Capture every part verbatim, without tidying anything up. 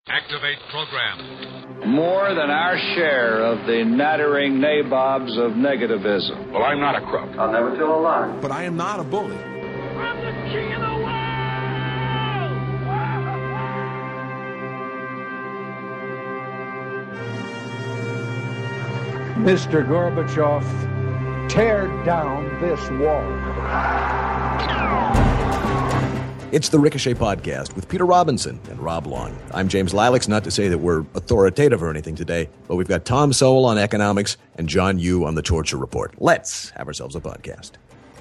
Activate program. More than our share of the nattering nabobs of negativism. Well, I'm not a crook. I'll never tell a lie. But I am not a bully. I'm the king of the world! Mister Gorbachev, tear down this wall. It's the Ricochet Podcast with Peter Robinson and Rob Long. I'm James Lilacs, not to say that we're authoritative or anything today, but we've got Tom Sowell on economics and John Yoo on the Torture Report. Let's have ourselves a podcast.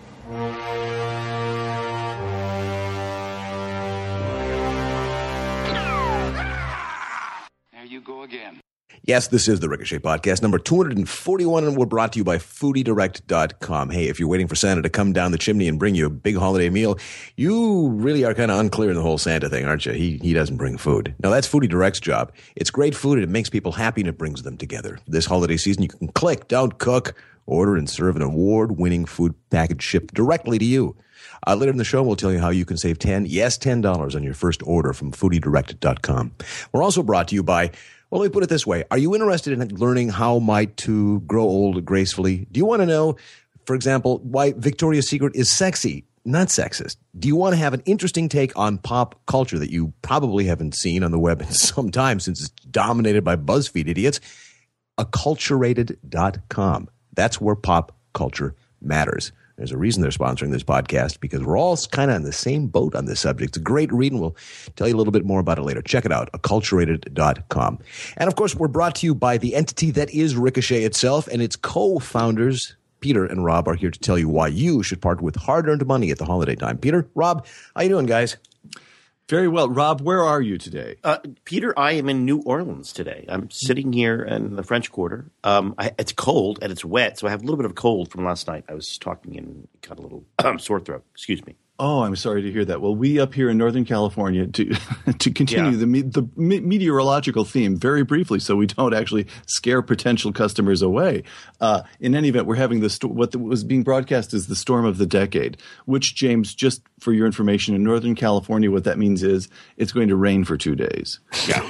There you go again. Yes, this is the Ricochet Podcast, number two hundred forty-one, and we're brought to you by foodie direct dot com. Hey, if you're waiting for Santa to come down the chimney and bring you a big holiday meal, you really are kind of unclear in the whole Santa thing, aren't you? He he doesn't bring food. Now, that's Foodie Direct's job. It's great food, and it makes people happy, and it brings them together. This holiday season, you can click, don't cook, order, and serve an award-winning food package shipped directly to you. Uh, later in the show, we'll tell you how you can save ten, yes, ten dollars on your first order from foodie direct dot com. We're also brought to you by... Well, let me put it this way. Are you interested in learning how might to grow old gracefully? Do you want to know, for example, why Victoria's Secret is sexy, not sexist? Do you want to have an interesting take on pop culture that you probably haven't seen on the web in some time since it's dominated by BuzzFeed idiots? acculturated dot com. That's where pop culture matters. There's a reason they're sponsoring this podcast, because we're all kind of on the same boat on this subject. It's a great read, and we'll tell you a little bit more about it later. Check it out, acculturated dot com. And, of course, we're brought to you by the entity that is Ricochet itself, and its co-founders, Peter and Rob, are here to tell you why you should part with hard-earned money at the holiday time. Peter, Rob, how you doing, guys? Very well. Rob, where are you today? Uh, Peter, I am in New Orleans today. I'm sitting here in the French Quarter. Um, I, it's cold and it's wet, so I have a little bit of cold from last night. I was talking and got a little um, sore throat. Excuse me. Oh, I'm sorry to hear that. Well, we up here in Northern California, to to continue yeah. the me, the me, meteorological theme very briefly, so we don't actually scare potential customers away. Uh, in any event, we're having the sto- what the, was being broadcast is the storm of the decade, which, James, just for your information, in Northern California, what that means is it's going to rain for two days. Yeah,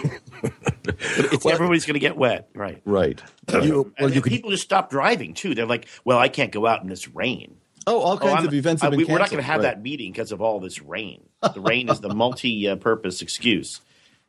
it's, well, everybody's going to get wet, right? Right. Uh, you, well, you people could, just stop driving too. They're like, "Well, I can't go out in this rain." Oh, all kinds oh, of events have uh, been we, canceled. We're not going to have right. that meeting because of all this rain. The rain is the multi-purpose excuse.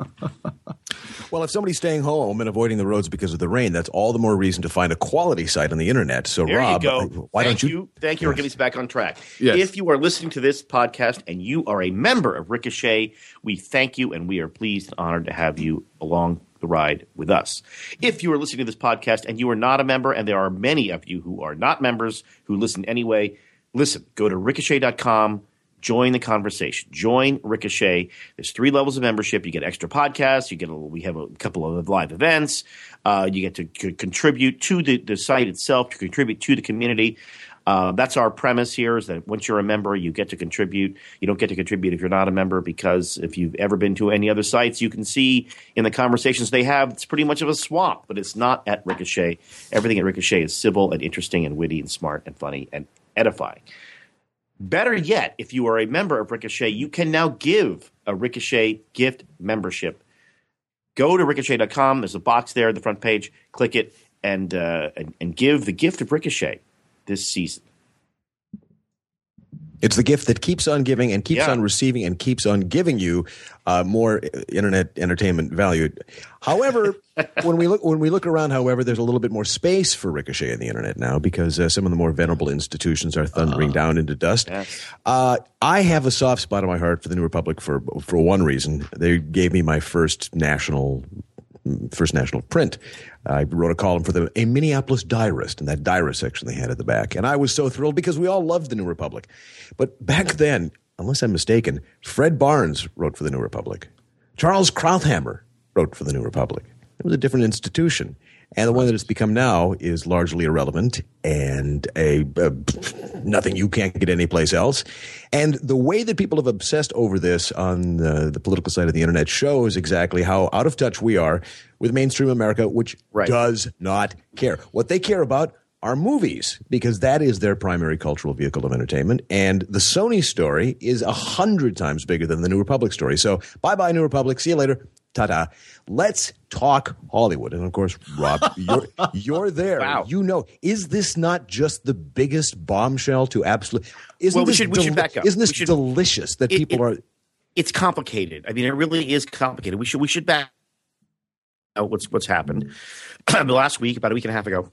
Well, if somebody's staying home and avoiding the roads because of the rain, that's all the more reason to find a quality site on the internet. So, there Rob, you go. why Thank don't you? you thank you yes. for getting us back on track. Yes. If you are listening to this podcast and you are a member of Ricochet, we thank you and we are pleased and honored to have you along the ride with us. If you are listening to this podcast and you are not a member, and there are many of you who are not members who listen anyway, listen, go to ricochet dot com, join the conversation, join Ricochet. There's three levels of membership. You get extra podcasts. You get a, we have a couple of live events. Uh, you get to c- contribute to the, the site itself, to contribute to the community. Uh, that's our premise here, is that once you're a member, you get to contribute. You don't get to contribute if you're not a member, because if you've ever been to any other sites, you can see in the conversations they have, it's pretty much of a swamp, but it's not at Ricochet. Everything at Ricochet is civil and interesting and witty and smart and funny and edifying. Better yet, if you are a member of Ricochet, you can now give a Ricochet gift membership. Go to ricochet dot com. There's a box there at the front page. Click it and, uh, and and give the gift of Ricochet this season. It's the gift that keeps on giving and keeps yeah. on receiving and keeps on giving you uh, more internet entertainment value. However, when we look when we look around, however, there's a little bit more space for Ricochet on the internet now, because uh, some of the more venerable institutions are thundering uh, down into dust. Yes. Uh, I have a soft spot in my heart for the New Republic for for one reason. They gave me my first national first national print. I wrote a column for them, a Minneapolis Diarist, in that Diarist section they had at the back. And I was so thrilled because we all loved the New Republic. But back then, unless I'm mistaken, Fred Barnes wrote for the New Republic. Charles Krauthammer wrote for the New Republic. It was a different institution. And the one that it's become now is largely irrelevant and a, a nothing you can't get anyplace else. And the way that people have obsessed over this on the, the political side of the internet shows exactly how out of touch we are with mainstream America, which right. does not care. What they care about are movies, because that is their primary cultural vehicle of entertainment. And the Sony story is a hundred times bigger than the New Republic story. So bye-bye, New Republic. See you later. Ta-da. Let's talk Hollywood. And of course, Rob, you're, you're there. Wow. You know, is this not just the biggest bombshell to absolutely? Isn't Well, we this should- we should back up. Isn't this We should- delicious that it- people it- are? It's complicated. I mean, it really is complicated. We should we should back out what's what's happened. The last week, about a week and a half ago,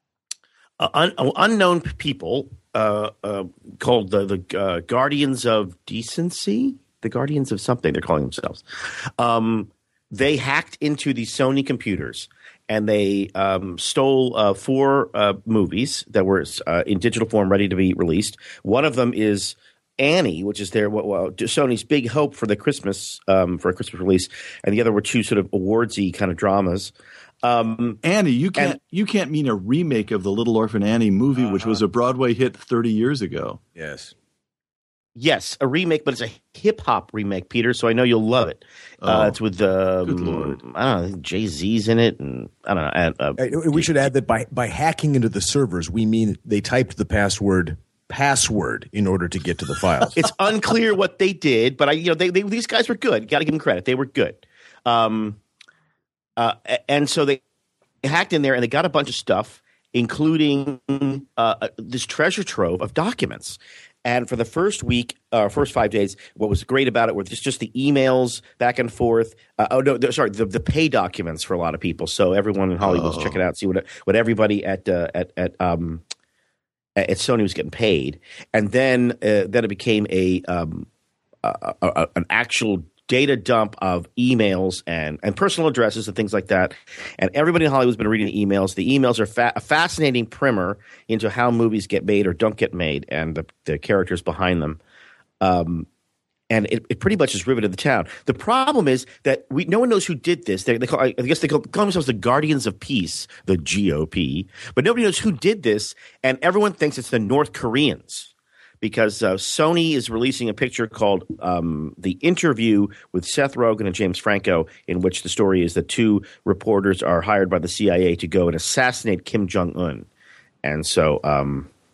uh, un, uh, unknown people uh, uh, called the the uh, Guardians of Decency, the Guardians of something they're calling themselves. Um, they hacked into the Sony computers and they um, stole uh, four uh, movies that were uh, in digital form, ready to be released. One of them is Annie, which is their what, well, Sony's big hope for the Christmas um, for a Christmas release, and the other were two sort of awardsy kind of dramas. Um, Annie, you can't and- you can't mean a remake of the Little Orphan Annie movie, Uh-huh. which was a Broadway hit thirty years ago. Yes. yes, a remake, but it's a hip hop remake, Peter. So I know you'll love it. Uh, Oh, it's with um, good Lord. I don't know, Jay Z's in it, and I don't know. And, uh, Uh, We should add that by, by hacking into the servers, we mean they typed the password password in order to get to the files. It's unclear what they did, but I, you know, they, they these guys were good. Got to give them credit; they were good. Um, uh, and so they hacked in there and they got a bunch of stuff, including uh, this treasure trove of documents. And for the first week, uh, first five days, what was great about it were just just the emails back and forth. Uh, oh no, sorry, the, the pay documents for a lot of people. So everyone in Hollywood was Oh. checking out, see what what everybody at uh, at at um. at Sony was getting paid, and then uh, then it became a, um, a, a, a an actual data dump of emails and and personal addresses and things like that. And everybody in Hollywood's been reading the emails. The emails are fa- a fascinating primer into how movies get made or don't get made, and the the characters behind them. Um, and it, it pretty much is riveted the town. The problem is that we no one knows who did this. They, they call, I guess they call, call themselves the Guardians of Peace, the G O P, but nobody knows who did this, and everyone thinks it's the North Koreans because uh, Sony is releasing a picture called um, The Interview with Seth Rogen and James Franco, in which the story is that two reporters are hired by the C I A to go and assassinate Kim Jong-un. And so um, –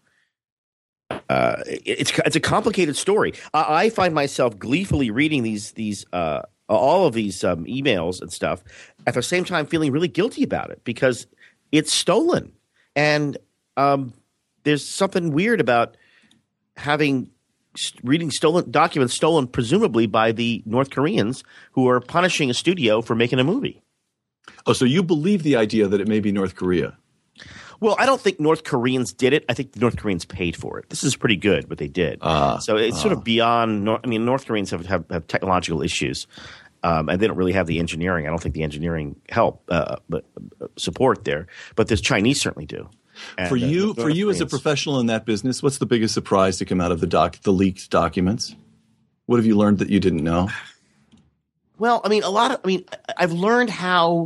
Uh, it's it's a complicated story. I, I find myself gleefully reading these these uh, all of these um, emails and stuff, at the same time feeling really guilty about it because it's stolen, and um, there's something weird about having reading stolen documents stolen presumably by the North Koreans who are punishing a studio for making a movie. Oh, so you believe the idea that it may be North Korea? Well, I don't think North Koreans did it. I think the North Koreans paid for it. This is pretty good what they did. Ah, so it's ah. sort of beyond – I mean, North Koreans have, have, have technological issues, um, and they don't really have the engineering. I don't think the engineering help uh, but, uh, support there. But the Chinese certainly do. And, For uh, you, the for North you as a Koreans- professional in that business, what's the biggest surprise to come out of the doc, the leaked documents? What have you learned that you didn't know? Well, I mean, a lot of – I mean, I- I've learned how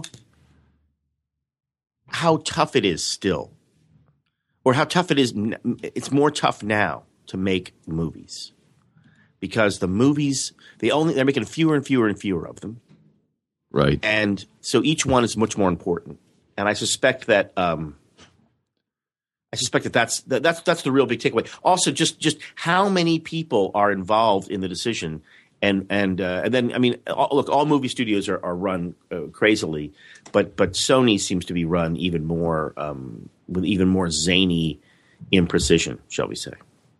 how tough it is still. Or how tough it is. It's more tough now to make movies because the movies they only they're making fewer and fewer and fewer of them, Right. and so each one is much more important. And I suspect that um, I suspect that that's that, that's that's the real big takeaway. Also, just just how many people are involved in the decision, and and uh, and then I mean, all, look, all movie studios are, are run uh, crazily, but but Sony seems to be run even more. Um, with even more zany imprecision, shall we say.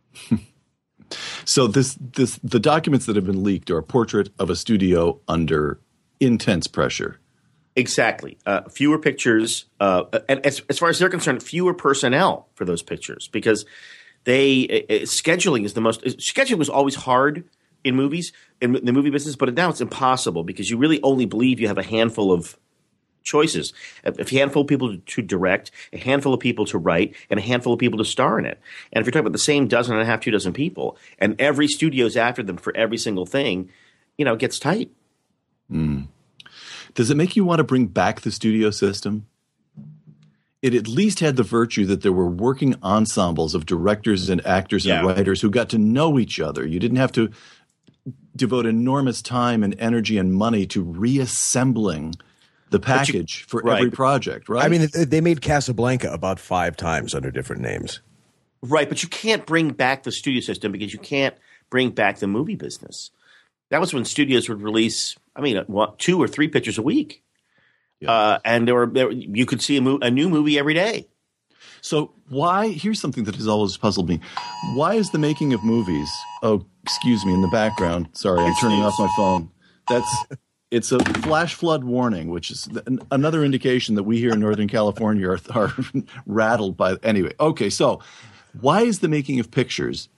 So this this the documents that have been leaked are a portrait of a studio under intense pressure. Exactly. Uh, fewer pictures, uh, and as, as far as they're concerned, fewer personnel for those pictures because they uh, scheduling is the most. Scheduling was always hard in movies in the movie business, but now it's impossible because you really only believe you have a handful of choices, a handful of people to direct, a handful of people to write, and a handful of people to star in it. And if you're talking about the same dozen and a half, two dozen people, and every studio's after them for every single thing, you know, it gets tight. Mm. Does it make you want to bring back the studio system? It at least had the virtue that there were working ensembles of directors and actors Yeah. and writers who got to know each other. You didn't have to devote enormous time and energy and money to reassembling the package for right. every project, right? I mean, they- they made Casablanca about five times under different names. Right, but you can't bring back the studio system because you can't bring back the movie business. That was when studios would release, I mean, what, two or three pictures a week. Yeah. Uh, and there were there, you could see a, mo- a new movie every day. So why? Here's something that has always puzzled me. Why is the making of movies? Oh, excuse me, in the background. Sorry, I'm turning off my phone. That's it's a flash flood warning, which is th- another indication that we here in Northern California are, are rattled by. Anyway, okay. So why is the making of pictures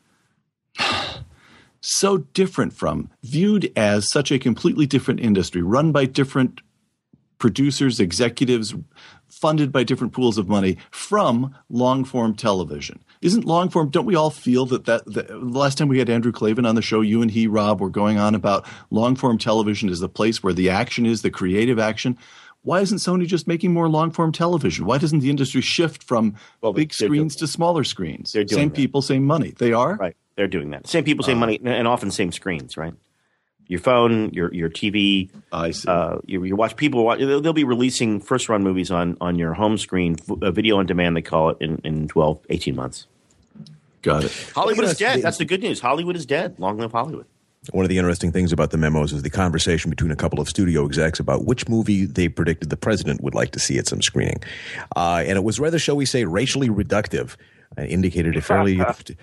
so different from, viewed as such a completely different industry, run by different producers, executives, funded by different pools of money from long-form television? Isn't long-form, don't we all feel that, that, that the last time we had Andrew Klavan on the show, you and he, Rob, were going on about long-form television is the place where the action is, the creative action. Why isn't Sony just making more long-form television? Why doesn't the industry shift from Well, big they're screens doing- to smaller screens? They're doing Same that. people, same money. They are? Right. They're doing that. Same people, same money, and often same screens, right? Your phone, your your T V. I see. Uh, you, you watch people. Watch, they'll, they'll be releasing first run movies on, on your home screen, uh, video on demand. They call it in, in twelve, eighteen months. Got it. Hollywood Well, is you know, dead. the- That's the good news. Hollywood is dead. Long live Hollywood. One of the interesting things about the memos is the conversation between a couple of studio execs about which movie they predicted the president would like to see at some screening. Uh, and it was rather, shall we say, racially reductive. Uh, indicated a fairly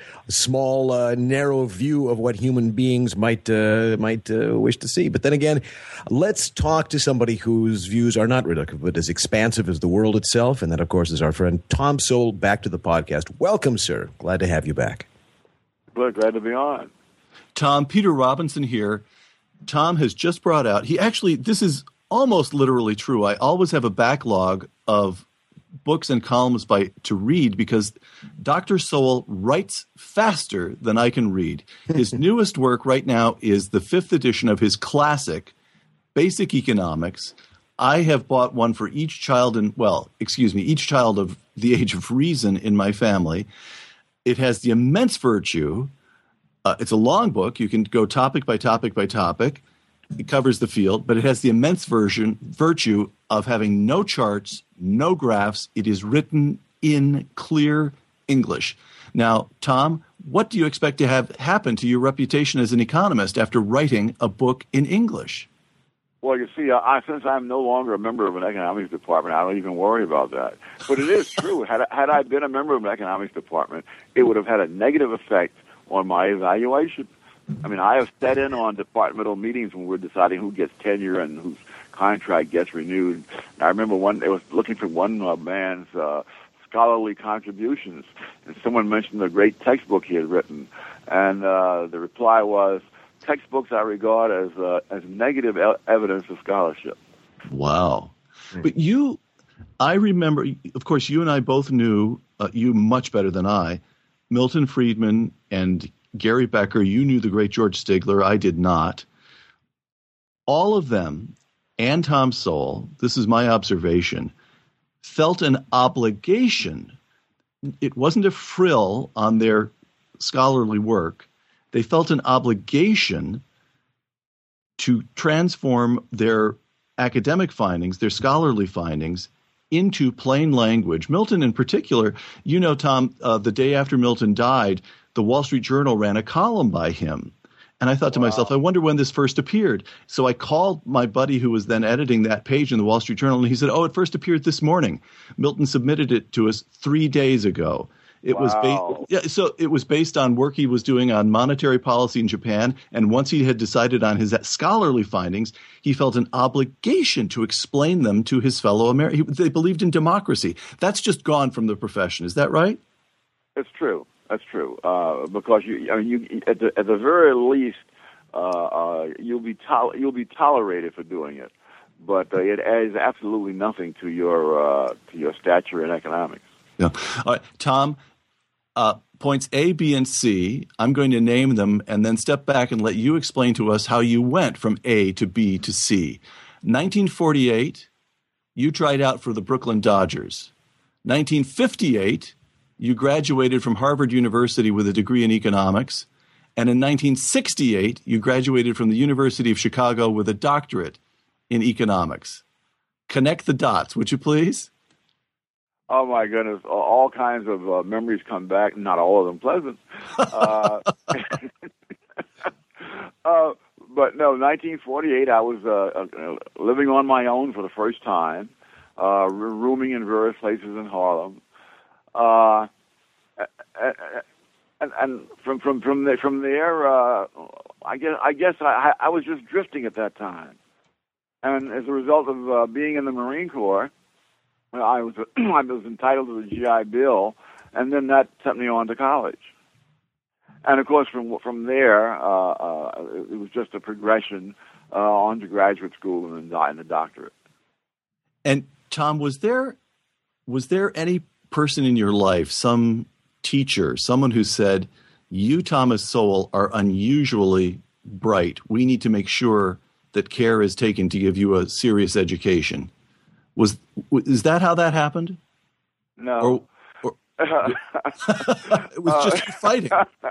small, uh, narrow view of what human beings might uh, might uh, wish to see. But then again, let's talk to somebody whose views are not reductive, but as expansive as the world itself. And that, of course, is our friend Tom Sowell, back to the podcast. Welcome, sir. Glad to have you back. Well, glad to be on. Tom, Peter Robinson here. Tom has just brought out, he actually, this is almost literally true. I always have a backlog of books and columns by to read because Doctor Sowell writes faster than I can read. His newest work right now is the fifth edition of his classic, Basic Economics. I have bought one for each child in, well, excuse me, each child of the age of reason in my family. It has the immense virtue. Uh, it's a long book. You can go topic by topic by topic. It covers the field, but it has the immense version virtue of having no charts, no graphs. It is written in clear English. Now, Tom, what do you expect to have happen to your reputation as an economist after writing a book in English? Well, you see, uh, I, since I'm no longer a member of an economics department, I don't even worry about that. But it is true. Had, had I been a member of an economics department, it would have had a negative effect on my evaluation. I mean, I have sat in on departmental meetings when we're deciding who gets tenure and whose contract gets renewed. And I remember one, they was looking for one uh, man's uh, scholarly contributions, and someone mentioned the great textbook he had written. And uh, the reply was, textbooks I regard as uh, as negative e- evidence of scholarship. Wow. But you, I remember, of course, you and I both knew, uh, you much better than I, Milton Friedman and Gary Becker. You knew the great George Stigler. I did not. All of them, and Tom Sowell, this is my observation, felt an obligation. It wasn't a frill on their scholarly work. They felt an obligation to transform their academic findings, their scholarly findings, into plain language. Milton in particular, you know, Tom, uh, the day after Milton died, the Wall Street Journal ran a column by him. And I thought to wow. myself, I wonder when this first appeared. So I called my buddy who was then editing that page in the Wall Street Journal, and he said, oh, it first appeared this morning. Milton submitted it to us three days ago. It wow. was ba- yeah, so it was based on work he was doing on monetary policy in Japan. And once he had decided on his scholarly findings, he felt an obligation to explain them to his fellow Americans. They believed in democracy. That's just gone from the profession. Is that right? It's true. That's true. Uh, because you, I mean, you at the at the very least, uh, uh, you'll be tol- you'll be tolerated for doing it, but uh, it adds absolutely nothing to your uh, to your stature in economics. Yeah. All right, Tom. Uh, points A, B, and C. I'm going to name them and then step back and let you explain to us how you went from A to B to C. nineteen forty-eight, you tried out for the Brooklyn Dodgers. nineteen fifty-eight. You graduated from Harvard University with a degree in economics. And in nineteen sixty-eight, you graduated from the University of Chicago with a doctorate in economics. Connect the dots, would you please? Oh, my goodness. All kinds of uh, memories come back, not all of them pleasant. Uh, uh, but no, nineteen forty-eight, I was uh, uh, living on my own for the first time, uh, rooming in various places in Harlem. Uh, and, and from from from, the, from there, uh, I guess I guess I, I was just drifting at that time. And as a result of uh, being in the Marine Corps, I was I was entitled to the G I Bill, and then that sent me on to college. And of course, from from there, uh, uh, it was just a progression uh, on to graduate school and then and the doctorate. And Tom, was there was there any person in your life, some teacher, someone who said, "You, Thomas Sowell, are unusually bright. We need to make sure that care is taken to give you a serious education"? Was is that how that happened? No. Or, or, it was just uh, fighting.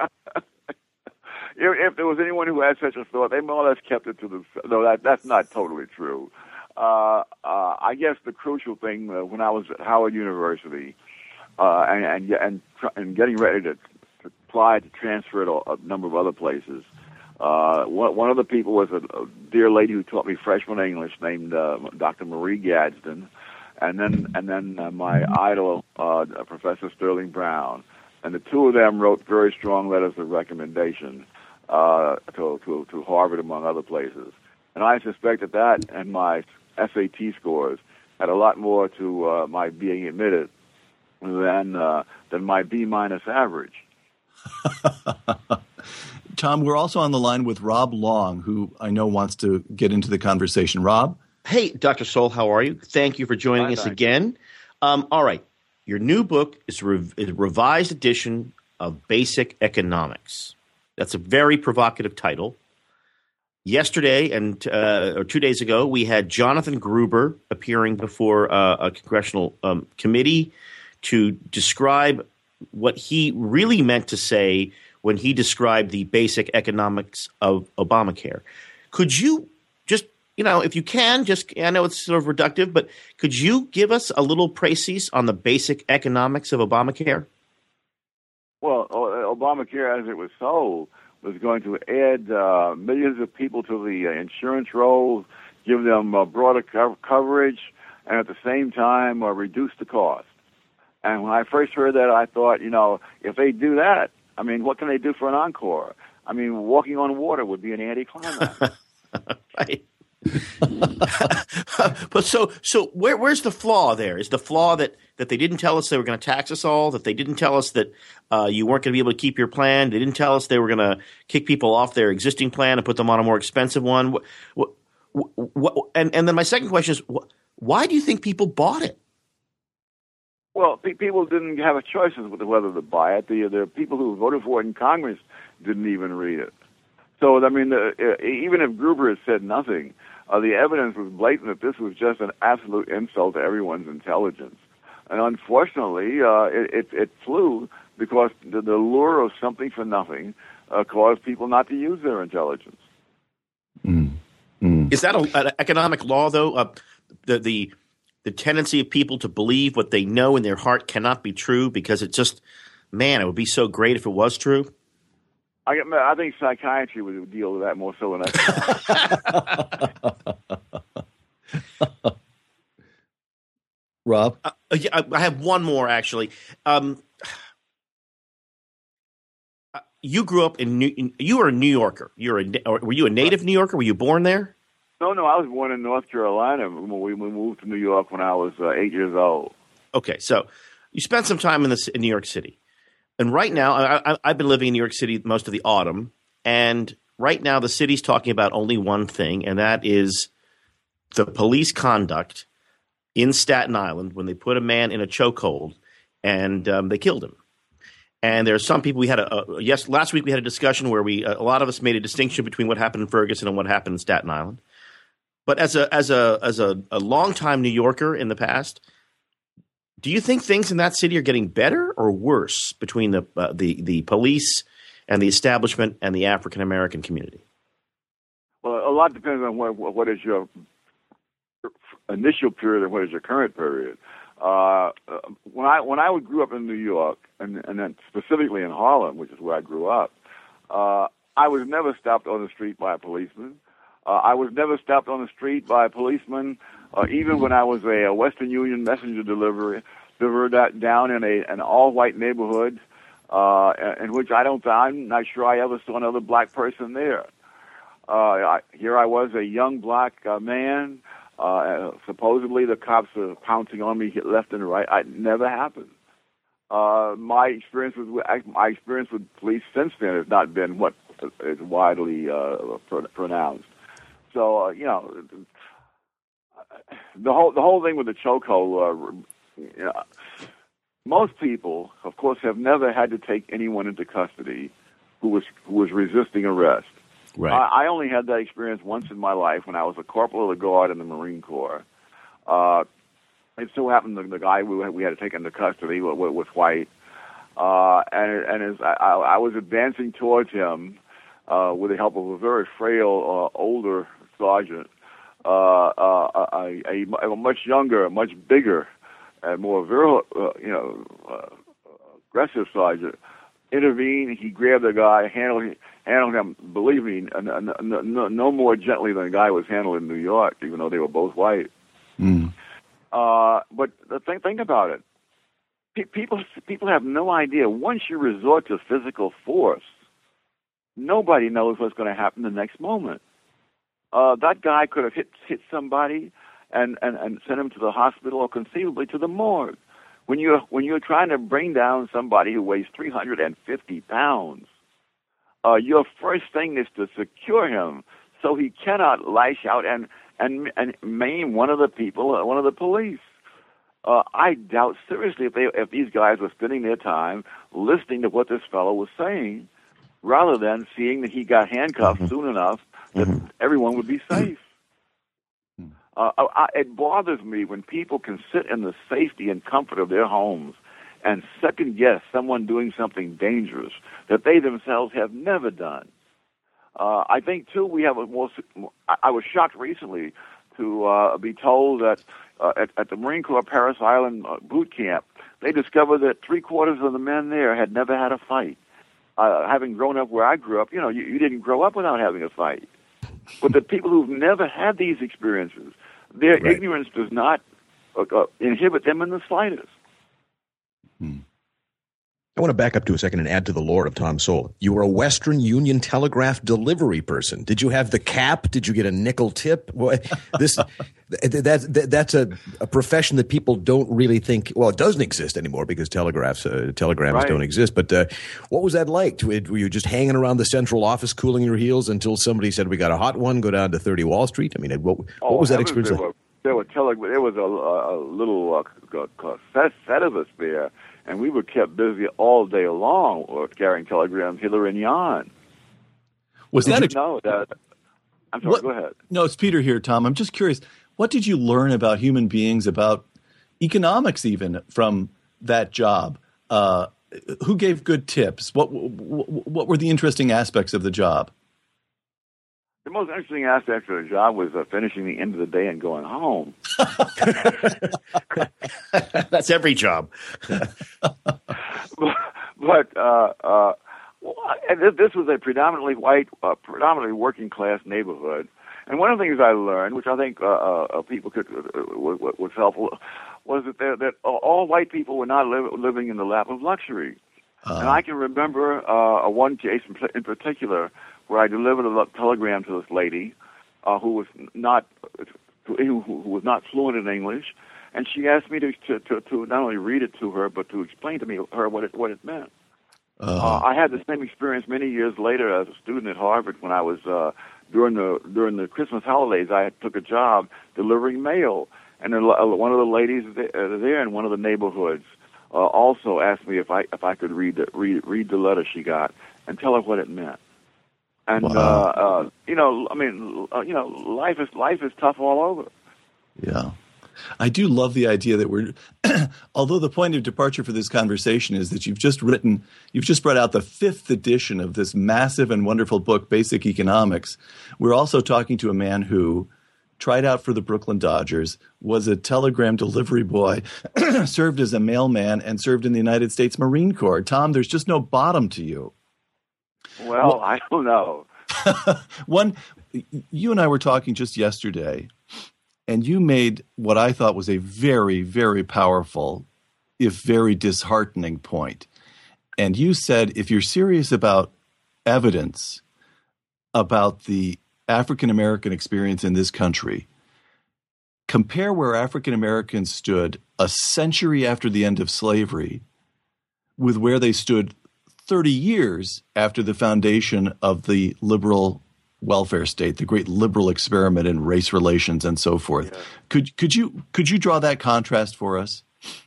If, if there was anyone who had such a thought, they more or less kept it to themselves. No, that, that's not totally true. Uh, uh, I guess the crucial thing uh, when I was at Howard University uh, and and and, and getting ready to, to apply to transfer to a number of other places, uh, one, one of the people was a, a dear lady who taught me freshman English named uh, Doctor Marie Gadsden, and then and then uh, my idol, uh, Professor Sterling Brown. And the two of them wrote very strong letters of recommendation uh, to, to, to Harvard, among other places. And I suspect that that and my S A T scores had a lot more to uh, my being admitted than uh, than my B minus average. Tom, we're also on the line with Rob Long, who I know wants to get into the conversation. Rob? Hey, Doctor Sowell, how are you? Thank you for joining Hi, us thanks. again. Um, all right. Your new book is a, rev- a revised edition of Basic Economics. That's a very provocative title. Yesterday and uh, or two days ago, we had Jonathan Gruber appearing before uh, a congressional um, committee to describe what he really meant to say when he described the basic economics of Obamacare. Could you just, you know, if you can, just, I know it's sort of reductive, but could you give us a little précis on the basic economics of Obamacare? Well, Obamacare, as it was sold, was going to add uh, millions of people to the uh, insurance rolls, give them uh, broader co- coverage, and at the same time uh, reduce the cost. And when I first heard that, I thought, you know, if they do that, I mean, what can they do for an encore? I mean, walking on water would be an anticlimax. Right. But so so where where's the flaw there? Is the flaw that, that they didn't tell us they were going to tax us all, that they didn't tell us that uh, you weren't going to be able to keep your plan, they didn't tell us they were going to kick people off their existing plan and put them on a more expensive one? What, what, what, and, and then my second question is, wh- why do you think people bought it? Well, pe- people didn't have a choice as to whether to buy it. The, the people who voted for it in Congress didn't even read it. So, I mean, uh, even if Gruber had said nothing, uh, the evidence was blatant that this was just an absolute insult to everyone's intelligence. And unfortunately, uh, it, it, it flew because the, the lure of something for nothing uh, caused people not to use their intelligence. Mm. Mm. Is that a, an economic law, though? Uh, the, the the tendency of people to believe what they know in their heart cannot be true because it just, man, it would be so great if it was true? I, I think psychiatry would deal with that more so than that. Rob? Uh, yeah, I have one more, actually. Um, you grew up in New in, – you were a New Yorker. You're a, or were you a native New Yorker? Were you born there? No, no, I was born in North Carolina. We moved to New York when I was uh, eight years old. Okay, so you spent some time in, the, in New York City. And right now, I, I, I've been living in New York City most of the autumn, and right now the city's talking about only one thing, and that is the police conduct in Staten Island when they put a man in a chokehold and um, they killed him. And there are some people we had a, a yes last week we had a discussion where we a lot of us made a distinction between what happened in Ferguson and what happened in Staten Island. But as a as a as a, a longtime New Yorker in the past, do you think things in that city are getting better or worse between the uh, the the police and the establishment and the African American community? Well, a lot depends on what what is your initial period and what is your current period. Uh, when I when I grew up in New York, and, and then specifically in Harlem, which is where I grew up, uh, I was never stopped on the street by a policeman. Uh, I was never stopped on the street by a policeman, uh, even when I was a, a Western Union messenger delivery, delivered that down in a an all-white neighborhood, uh, in which I don't, I'm not sure I ever saw another black person there. Uh, I, here I was, a young black uh, man. Uh, supposedly the cops are pouncing on me left and right. It never happened. Uh, my experience with my experience with police since then has not been what is widely uh, pronounced. So uh, you know, the whole the whole thing with the chokehold. Uh, you know, most people, of course, have never had to take anyone into custody who was who was resisting arrest. Right. I, I only had that experience once in my life when I was a corporal of the guard in the Marine Corps. Uh, it so happened the, the guy we, we had to take into custody was, was white, uh, and and as I, I was advancing towards him uh, with the help of a very frail uh, older sergeant, uh, uh, a, a, a much younger, much bigger, and more virile, uh, you know, uh, aggressive sergeant intervened. He grabbed the guy, handled handled him. Believe me, no, no, no more gently than the guy was handled in New York, even though they were both white. Mm. Uh, but the thing, think about it. Pe- people people have no idea. Once you resort to physical force, nobody knows what's going to happen the next moment. Uh, that guy could have hit hit somebody and, and, and sent him to the hospital or conceivably to the morgue. When you're when you're trying to bring down somebody who weighs three hundred fifty pounds, uh, your first thing is to secure him so he cannot lash out and and and maim one of the people, uh, one of the police. Uh, I doubt seriously if they if these guys were spending their time listening to what this fellow was saying, rather than seeing that he got handcuffed mm-hmm. soon enough that mm-hmm. everyone would be safe. Uh, I, it bothers me when people can sit in the safety and comfort of their homes and second-guess someone doing something dangerous that they themselves have never done. Uh, I think, too, we have a more... I was shocked recently to uh, be told that uh, at, at the Marine Corps Parris Island uh, boot camp, they discovered that three-quarters of the men there had never had a fight. Uh, having grown up where I grew up, you know, you, you didn't grow up without having a fight. But the people who've never had these experiences, their right. ignorance does not uh, uh, inhibit them in the slightest. Hmm. I want to back up to a second and add to the lore of Tom Sowell. You were a Western Union Telegraph delivery person. Did you have the cap? Did you get a nickel tip? Well, this that's that, that's a, a profession that people don't really think. Well, it doesn't exist anymore because telegraphs uh, telegrams right. don't exist. But uh, what was that like? Were you just hanging around the central office, cooling your heels until somebody said, "We got a hot one. Go down to thirty Wall Street"? I mean, what, what oh, was that experience there like? Were, there were tele- There was a, a little uh, set of us there. And we were kept busy all day long with carrying telegrams hither and yon. Was Did that you ex- know that? I'm sorry, what, go ahead. No, it's Peter here, Tom. I'm just curious. What did you learn about human beings, about economics even, from that job? Uh, who gave good tips? What, what what were the interesting aspects of the job? The most interesting aspect of the job was uh, finishing the end of the day and going home. That's every job. but but uh, uh, well, this was a predominantly white, uh, predominantly working class neighborhood. And one of the things I learned, which I think uh, uh, people could uh, was helpful, was that that all white people were not li- living in the lap of luxury. Uh, and I can remember uh, one case in particular where I delivered a telegram to this lady uh, who was not who, who was not fluent in English, and she asked me to, to, to, to not only read it to her but to explain to me her what it what it meant. Uh, uh, I had the same experience many years later as a student at Harvard when I was uh, during the during the Christmas holidays. I took a job delivering mail, and one of the ladies there in one of the neighborhoods uh, also asked me if I if I could read the, read read the letter she got and tell her what it meant. And wow. uh, uh, you know, I mean, uh, you know, life is life is tough all over. Yeah, I do love the idea that we're. Although the point of departure for this conversation is that you've just written, you've just brought out the fifth edition of this massive and wonderful book, Basic Economics. We're also talking to a man who tried out for the Brooklyn Dodgers, was a telegram delivery boy, served as a mailman, and served in the United States Marine Corps. Tom, there's just no bottom to you. Well, I don't know. One, you and I were talking just yesterday, and you made what I thought was a very, very powerful, if very disheartening point. And you said, if you're serious about evidence about the African American experience in this country, compare where African Americans stood a century after the end of slavery with where they stood thirty years after the foundation of the liberal welfare state, the great liberal experiment in race relations and so forth. Yeah. Could could you could you draw that contrast for us?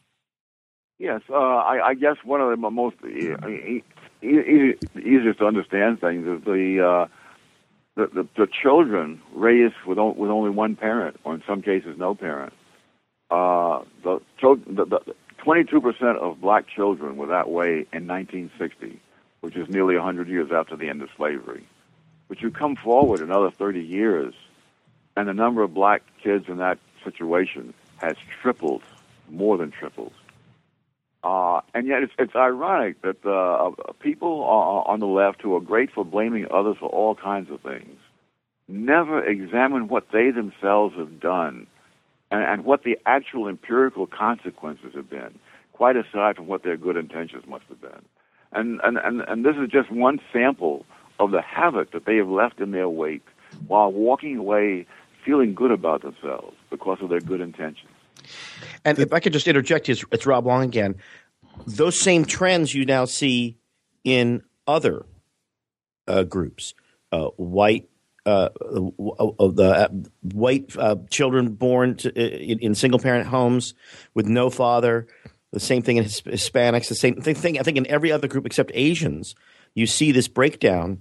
Yes, uh, I, I guess one of the most e- e- e- easiest to understand things is the, uh, the, the the children raised with o- with only one parent, or in some cases no parent. Uh, the, the, the twenty-two percent of black children were that way in nineteen sixty, which is nearly one hundred years after the end of slavery. But you come forward another thirty years, and the number of black kids in that situation has tripled, more than tripled. Uh, and yet it's, it's ironic that uh, people uh, on the left who are great for blaming others for all kinds of things never examine what they themselves have done and, and what the actual empirical consequences have been, quite aside from what their good intentions must have been. And, and, and, and this is just one sample of the havoc that they have left in their wake while walking away feeling good about themselves because of their good intentions. And if I could just interject, it's, it's Rob Long again. Those same trends you now see in other uh, groups, uh, white uh, uh, the uh, white uh, children born to, in, in single parent homes with no father. The same thing in His, Hispanics. The same thing I think in every other group except Asians. You see this breakdown.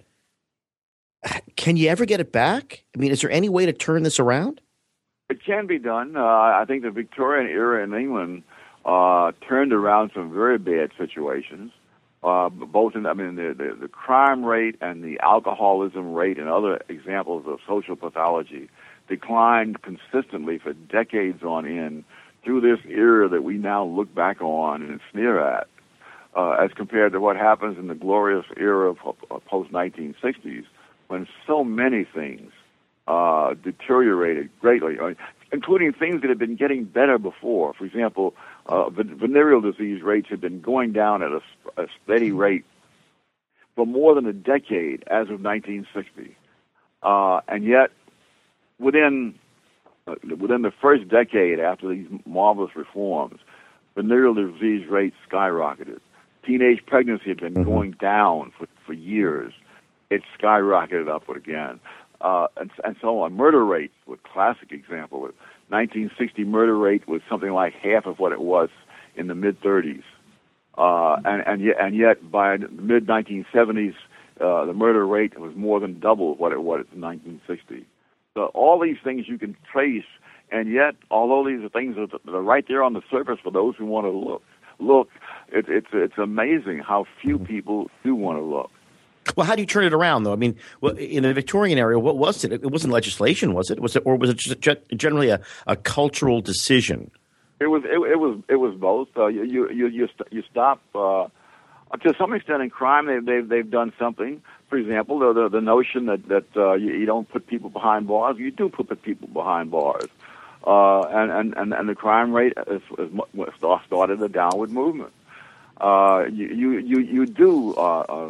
Can you ever get it back? I mean, is there any way to turn this around? It can be done. Uh, I think the Victorian era in England uh, turned around some very bad situations, uh, both in, I mean, the, the, the crime rate and the alcoholism rate and other examples of social pathology declined consistently for decades on end through this era that we now look back on and sneer at, uh, as compared to what happens in the glorious era of, of post nineteen sixties, when so many things Uh, deteriorated greatly, uh, including things that had been getting better before. For example, uh, venereal disease rates had been going down at a, a steady rate for more than a decade as of nineteen sixty. Uh, and yet, within uh, within the first decade after these marvelous reforms, venereal disease rates skyrocketed. Teenage pregnancy had been mm-hmm. going down for, for years. It skyrocketed upward again. Uh, and, and so on. Murder rate was a classic example. The nineteen sixty murder rate was something like half of what it was in the mid thirties. Uh, and, and, yet, and yet by the mid nineteen seventies, uh, the murder rate was more than double what it was in nineteen sixty. So all these things you can trace, and yet, although these are things that are right there on the surface for those who want to look, look, it, it's, it's amazing how few people do want to look. Well, how do you turn it around, though? I mean, well, in the Victorian era, what was it? It wasn't legislation, was it? Was it, or was it just generally a, a cultural decision? It was. It, it was. It was both. Uh, you you you st- you stop uh, to some extent in crime. They they've they've done something. For example, the the, the notion that that uh, you, you don't put people behind bars. You do put people behind bars, uh, and, and and and the crime rate is, is started a downward movement. Uh, you you you you do. Uh, uh,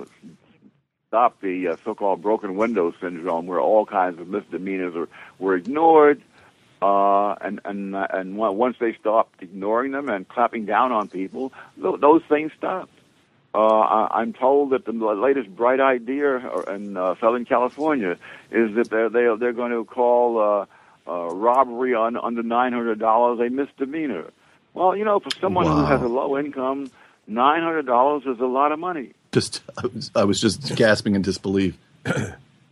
Stop the uh, so-called broken window syndrome, where all kinds of misdemeanors are, were ignored, uh, and and uh, and once they stopped ignoring them and clapping down on people, th- those things stopped. Uh, I- I'm told that the latest bright idea in uh, Southern California is that they're they're, they're going to call uh, uh, robbery on under nine hundred dollars a misdemeanor. Well, you know, for someone wow. who has a low income, nine hundred dollars is a lot of money. Just, I was, I was just gasping in disbelief. uh,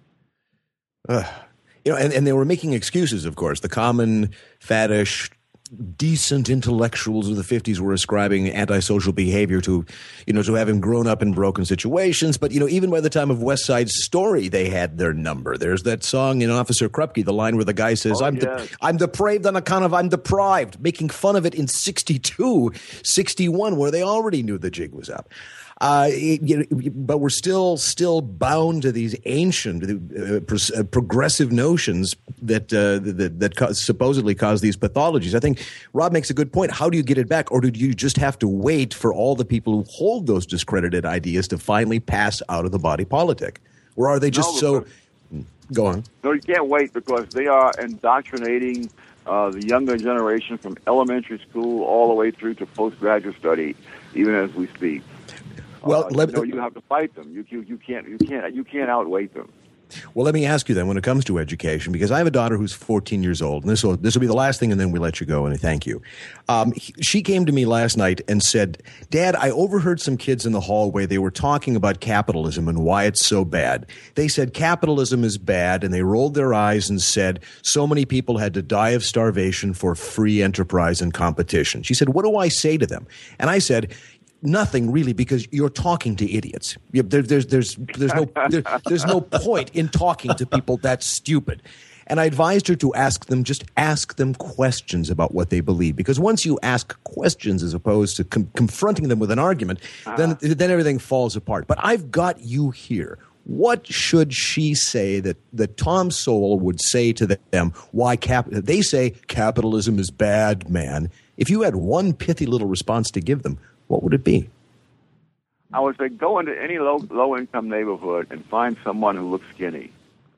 you know, and, and they were making excuses, of course. The common, faddish, decent intellectuals of the fifties were ascribing antisocial behavior to, you know, to having grown up in broken situations. But, you know, even by the time of West Side Story, they had their number. There's that song in Officer Krupke, the line where the guy says, oh, I'm, yes. de- I'm depraved on account of I'm deprived, making fun of it in sixty-two, sixty-one, where they already knew the jig was up. Uh, it, you know, but we're still still bound to these ancient, uh, pro- uh, progressive notions that uh, that, that co- supposedly cause these pathologies. I think Rob makes a good point. How do you get it back, or do you just have to wait for all the people who hold those discredited ideas to finally pass out of the body politic, or are they just No, so? Go on. No, you can't wait because they are indoctrinating uh, the younger generation from elementary school all the way through to postgraduate study, even as we speak. Well, uh, let, you know, you have to fight them. You, you you can't you can't you can't outweight them. Well, let me ask you then, when it comes to education, because I have a daughter who's fourteen years old, and this will this will be the last thing, and then we let you go, and I thank you. Um, he, she came to me last night and said, "Dad, I overheard some kids in the hallway. They were talking about capitalism and why it's so bad. They said capitalism is bad, and they rolled their eyes and said so many people had to die of starvation for free enterprise and competition." She said, "What do I say to them?" And I said, nothing really, because you're talking to idiots. There, there's, there's, there's no, there, there's no point in talking to people that stupid. And I advised her to ask them, just ask them questions about what they believe, because once you ask questions as opposed to com- confronting them with an argument, then then everything falls apart. But I've got you here. What should she say that, that Tom Sowell would say to them? Why cap? They say capitalism is bad, man. If you had one pithy little response to give them, what would it be? I would say go into any low low income neighborhood and find someone who looks skinny.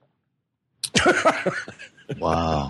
Wow.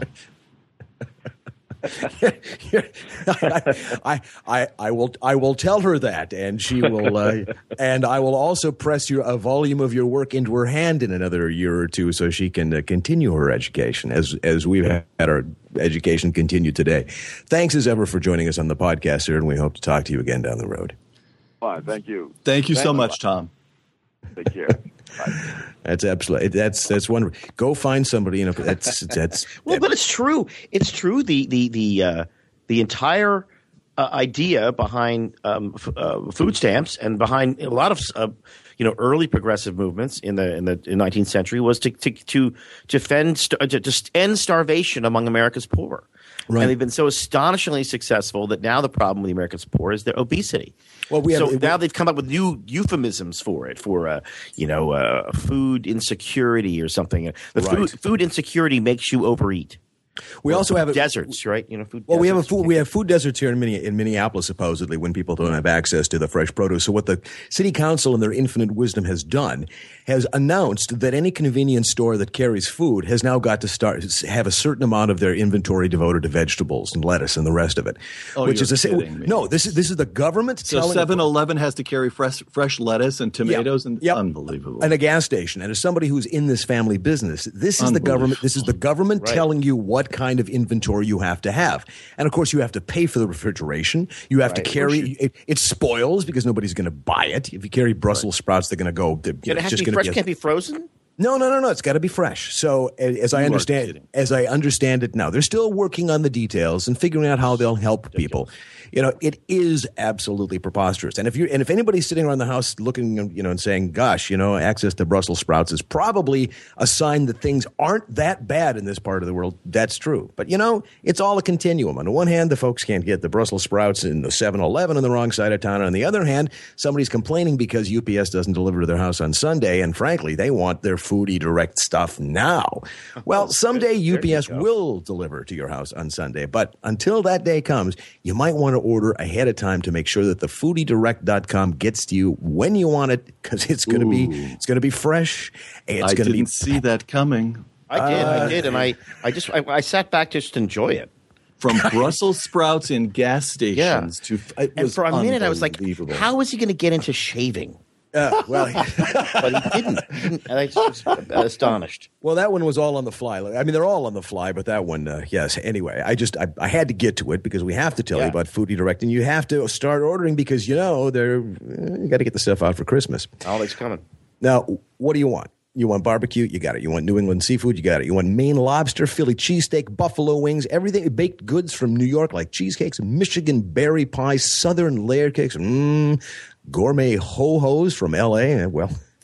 I, I, I will I will tell her that, and she will, uh, and I will also press your a volume of your work into her hand in another year or two, so she can uh, continue her education as as we've had our education continue today. Thanks as ever for joining us on the podcast, sir, and we hope to talk to you again down the road. Fine, thank you. Thank you Thank so you. much, Tom. Take care. Bye. That's absolutely that's that's wonderful. Go find somebody, you know. That's that's Well, but it's true. It's true. The the the uh, the entire uh, idea behind um, f- uh, food stamps and behind a lot of uh, you know early progressive movements in the in the in nineteenth century was to to to defend st- to, to end starvation among America's poor. Right. And they've been so astonishingly successful that now the problem with the America's poor is their obesity. Well, we have, so it, now they've come up with new euphemisms for it, for uh, you know, uh, food insecurity or something. The Right. food, food insecurity makes you overeat. we also have deserts, right? You know, food. Well, we have a deserts. food, we have food deserts here in, Minne- in Minneapolis, supposedly, when people don't have access to the fresh produce. So what the city council, in their infinite wisdom, has done has announced that any convenience store that carries food has now got to start have a certain amount of their inventory devoted to vegetables and lettuce and the rest of it. Oh, which you're is a, kidding me. no, this is this is the government So telling seven eleven has to carry fresh fresh lettuce and tomatoes, and Yep. unbelievable. And a gas station. And as somebody who's in this family business, this is the government. This is the government Right. telling you what kind of inventory you have to have. And of course, you have to pay for the refrigeration. You have Right. to carry it. It spoils because nobody's going to buy it. If you carry Brussels sprouts, they're going to go. They're, you And know, it has just to be gonna fresh. a- Can't be frozen. no, no, no, no. It's got to be fresh. So, a- as I You are understand, kidding. as I understand it now, they're still working on the details and figuring out how they'll help people. You know, it is absolutely preposterous. And if you and if anybody's sitting around the house looking, you know, and saying, "Gosh, you know, access to Brussels sprouts is probably a sign that things aren't that bad in this part of the world," that's true. But you know, it's all a continuum. On the one hand, the folks can't get the Brussels sprouts in the seven eleven on the wrong side of town. And on the other hand, somebody's complaining because U P S doesn't deliver to their house on Sunday, and frankly, they want their Foodie Direct stuff now. Well, someday U P S will deliver to your house on Sunday, but until that day comes, you might want to order ahead of time to make sure that the foodie direct dot com gets to you when you want it, because it's going to be it's going to be fresh. It's I going to didn't be see that coming. I did. I did, and I, I just, I, I sat back just to enjoy it. From Brussels sprouts in gas stations to it And was for a minute, I was like, unbelievable. "How is he going to get into shaving?" uh, well. But he didn't. He didn't and I just was astonished. Well, that one was all on the fly. I mean, they're all on the fly, but that one, uh, yes. Anyway, I just I, I had to get to it because we have to tell Yeah. you about Foodie Direct, and you have to start ordering because you know they're uh, you got to get the stuff out for Christmas. Holidays coming. Now, what do you want? You want barbecue? You got it. You want New England seafood? You got it. You want Maine lobster, Philly cheesesteak, buffalo wings, everything, baked goods from New York like cheesecakes, Michigan berry pie, southern layer cakes, mmm, gourmet ho-hos from L A. Well,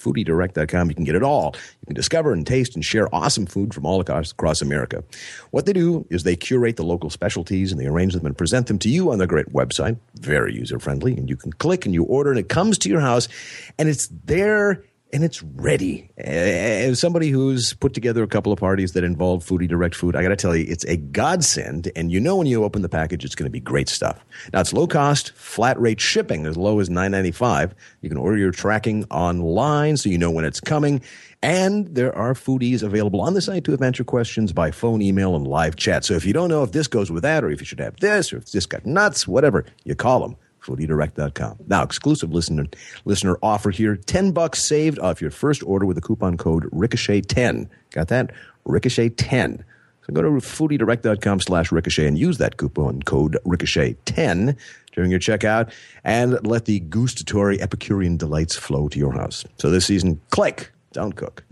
foodie direct dot com. You can get it all. You can discover and taste and share awesome food from all across, across America. What they do is they curate the local specialties and they arrange them and present them to you on their great website. Very user-friendly. And you can click and you order and it comes to your house and it's there and it's ready. As somebody who's put together a couple of parties that involve Foodie Direct food, I got to tell you, it's a godsend. And you know when you open the package, it's going to be great stuff. Now, it's low-cost, flat-rate shipping as low as nine ninety-five. You can order your tracking online so you know when it's coming. And there are foodies available on the site to answer questions by phone, email, and live chat. So if you don't know if this goes with that or if you should have this or if this got nuts, whatever, you call them. foodie direct dot com. Now, exclusive listener listener offer here, ten bucks saved off your first order with the coupon code Ricochet ten. Got that? Ricochet ten. So go to foodie direct dot com slash Ricochet and use that coupon code Ricochet ten during your checkout and let the gustatory Epicurean delights flow to your house. So this season, click, don't cook.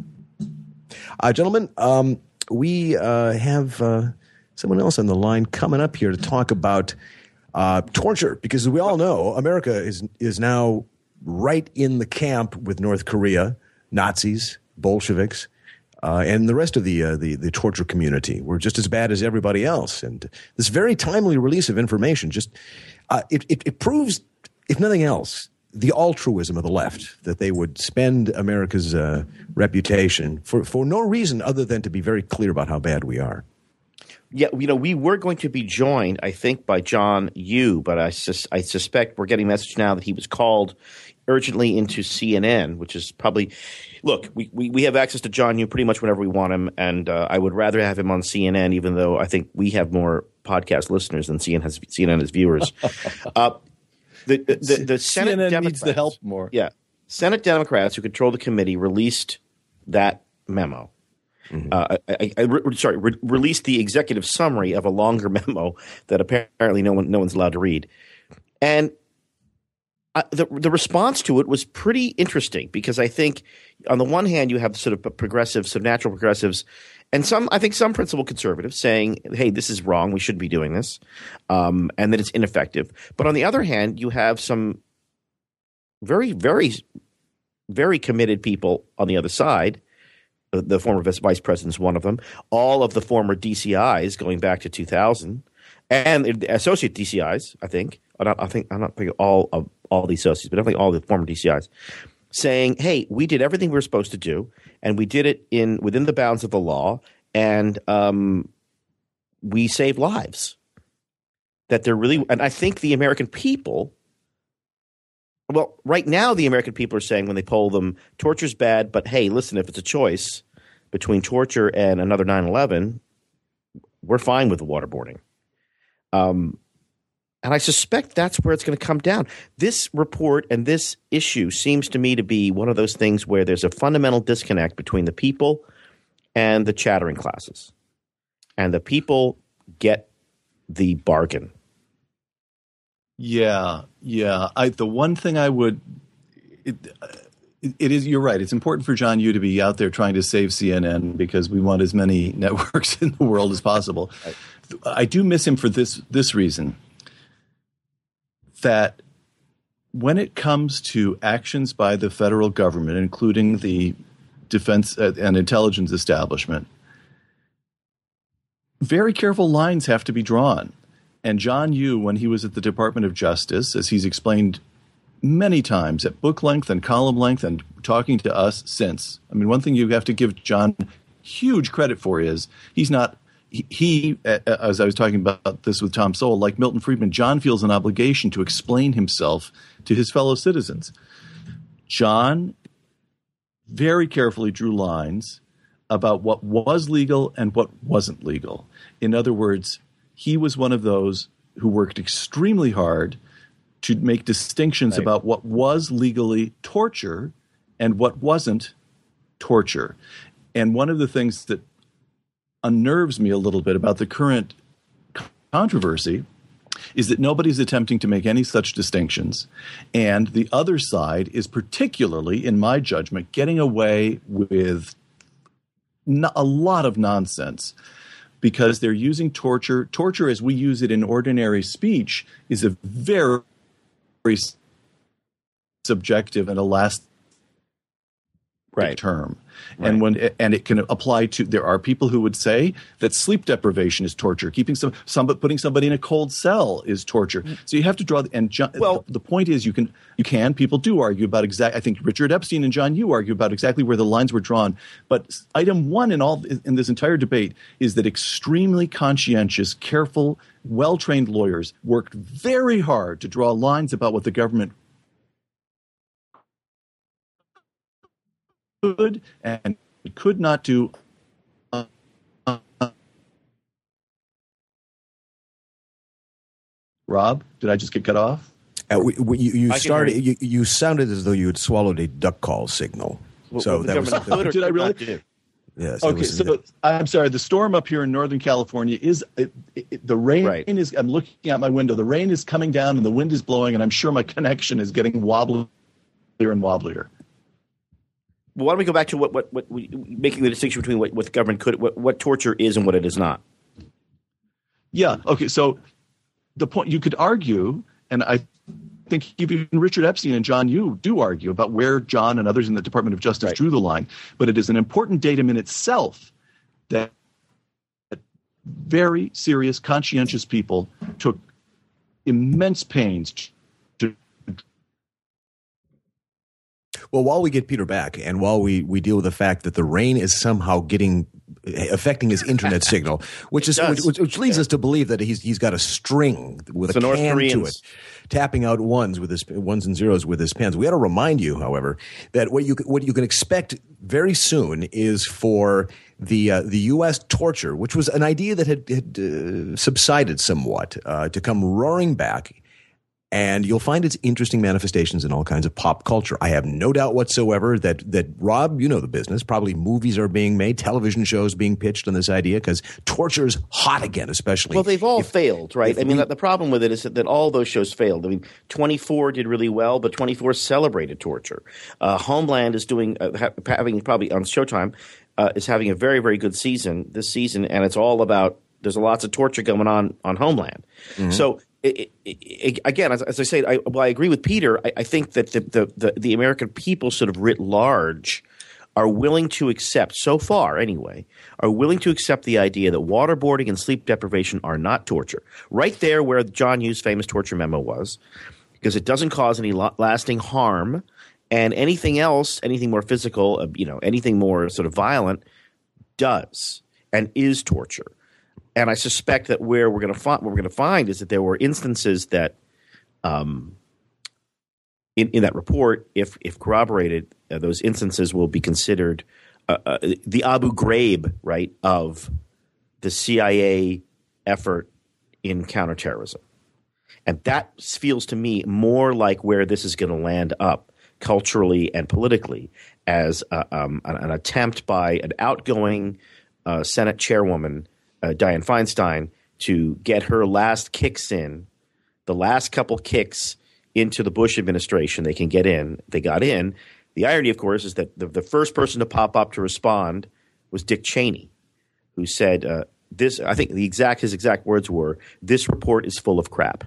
Uh, gentlemen, um, we uh, have uh, someone else on the line coming up here to talk about Uh, torture, because we all know America is is now right in the camp with North Korea, Nazis, Bolsheviks, uh, and the rest of the, uh, the the torture community. We're just as bad as everybody else. And this very timely release of information just uh, it, it it proves, if nothing else, the altruism of the left, that they would spend America's uh, reputation for for no reason other than to be very clear about how bad we are. Yeah, you know, we were going to be joined, I think, by John Yoo, but I, sus- I suspect we're getting a message now that he was called urgently into C N N, which is probably – look, we, we, we have access to John Yoo pretty much whenever we want him, and uh, I would rather have him on C N N, even though I think we have more podcast listeners than C N N has, C N N has viewers. uh, the, the, the, the Senate C N N Democrats, needs the help more. Yeah. Senate Democrats who control the committee released that memo. Mm-hmm. Uh, I, I, I re- sorry, re- released the executive summary of a longer memo that apparently no one, no one's allowed to read, and uh, the the response to it was pretty interesting because I think on the one hand you have sort of progressives, sort of natural progressives, and some I think some principled conservatives saying, "Hey, this is wrong. We shouldn't be doing this," um, and that it's ineffective. But on the other hand, you have some very, very, very committed people on the other side. The former vice president is one of them. All of the former D C Is going back to two thousand, and the associate D C Is, I think. I, don't, I think I'm not thinking all of all the associates, but definitely all the former D C Is, saying, "Hey, we did everything we were supposed to do, and we did it in within the bounds of the law, and um, we saved lives." That they're really, and I think the American people. Well, right now the American people are saying when they poll them, torture's bad, but hey, listen, if it's a choice between torture and another nine eleven, we're fine with the waterboarding. Um, and I suspect that's where it's going to come down. This report and this issue seems to me to be one of those things where there's a fundamental disconnect between the people and the chattering classes. And the people get the bargain. Yeah, yeah. I, the one thing I would it, it, it is you're right. It's important for John Yoo to be out there trying to save C N N because we want as many networks in the world as possible. I, I do miss him for this this reason, that when it comes to actions by the federal government, including the defense and intelligence establishment, very careful lines have to be drawn. And John Yoo, when he was at the Department of Justice, as he's explained many times at book length and column length and talking to us since, I mean, one thing you have to give John huge credit for is he's not he, he as I was talking about this with Tom Sowell, like Milton Friedman, John feels an obligation to explain himself to his fellow citizens. John very carefully drew lines about what was legal and what wasn't legal. In other words, he was one of those who worked extremely hard to make distinctions right. about what was legally torture and what wasn't torture. And one of the things that unnerves me a little bit about the current controversy is that nobody's attempting to make any such distinctions. And the other side is particularly, in my judgment, getting away with no- a lot of nonsense. Because they're using torture. Torture, as we use it in ordinary speech, is a very, very subjective and elastic right. term. Right. And when and it can apply to, there are people who would say that sleep deprivation is torture, keeping some, some putting somebody in a cold cell is torture. So you have to draw. And John, well, the, the point is, you can you can people do argue about exact. I think Richard Epstein and John Yoo argue about exactly where the lines were drawn. But item one in all in this entire debate is that extremely conscientious, careful, well-trained lawyers worked very hard to draw lines about what the government could and could not do. Uh, uh, Rob, did I just get cut off? Uh, we, we, you you I can started. hear You, you sounded as though you had swallowed a duck call signal. What- so what the that was government something. could or Did I could really? not do. Yes. that Okay, was- so I'm sorry. The storm up here in Northern California is it, it, the rain Right. is. I'm looking out my window. The rain is coming down and the wind is blowing, and I'm sure my connection is getting wobblier and wobblier. Well, why don't we go back to what, what, what we, making the distinction between what, what the government could, what, what torture is and what it is not. Yeah. Okay. So the point you could argue, and I think even Richard Epstein and John Yoo do argue about where John and others in the Department of Justice Right. drew the line, but it is an important datum in itself that very serious, conscientious people took immense pains to. Well, while we get Peter back, and while we, we deal with the fact that the rain is somehow getting affecting his internet signal, which It is does. which, which leads Yeah. us to believe that he's he's got a string with It's the a North can to Koreans. it, tapping out ones with his ones and zeros with his pens. We got to remind you, however, that what you what you can expect very soon is for the uh, the U S torture, which was an idea that had, had uh, subsided somewhat, uh, to come roaring back. And you'll find its interesting manifestations in all kinds of pop culture. I have no doubt whatsoever that, that Rob, you know the business, probably movies are being made, television shows being pitched on this idea because torture's hot again, especially. Well, they've all if- failed, right? if I mean, we- the problem with it is that, that all those shows failed. I mean, twenty-four did really well, but twenty-four celebrated torture. Uh, Homeland is doing, uh, ha- having probably on Showtime, uh, is having a very, very good season this season, and it's all about, there's lots of torture going on on Homeland. Mm-hmm. So, it, it, it, again, as, as I say, I, well, I agree with Peter. I, I think that the, the, the, the American people sort of writ large are willing to accept, so far anyway, are willing to accept the idea that waterboarding and sleep deprivation are not torture. Right there where John Yoo's famous torture memo was, because it doesn't cause any lo- lasting harm, and anything else, anything more physical, uh, you know, anything more sort of violent does and is torture. And I suspect that where we're going to find what we're going to find is that there were instances that, um, in, in that report, if if corroborated, uh, those instances will be considered uh, uh, the Abu Ghraib, right, of the C I A effort in counterterrorism, and that feels to me more like where this is going to land up culturally and politically as uh, um, an, an attempt by an outgoing uh, Senate chairwoman. Uh, Dianne Feinstein to get her last kicks in, the last couple kicks into the Bush administration they can get in. They got in. The irony, of course, is that the, the first person to pop up to respond was Dick Cheney, who said uh, this. I think the exact his exact words were, "This report is full of crap."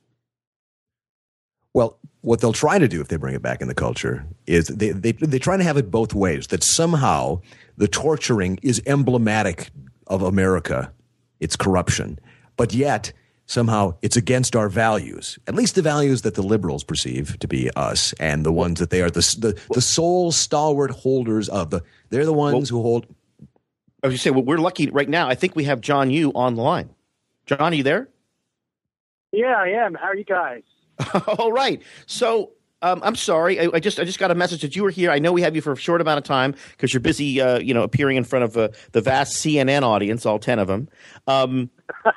Well, what they'll try to do if they bring it back in the culture is they, they, they try to have it both ways, that somehow the torturing is emblematic of America, its corruption, but yet somehow it's against our values, at least the values that the liberals perceive to be us and the ones that they are the the, the sole stalwart holders of. The They're the ones Well, who hold. I was just saying, well, we're lucky right now. I think we have John Yoo on the line. John, are you there? Yeah, I am. How are you guys? All right. So um, I'm sorry. I, I just I just got a message that you were here. I know we have you for a short amount of time because you're busy, uh, you know, appearing in front of uh, the vast C N N audience, all ten of them. Um,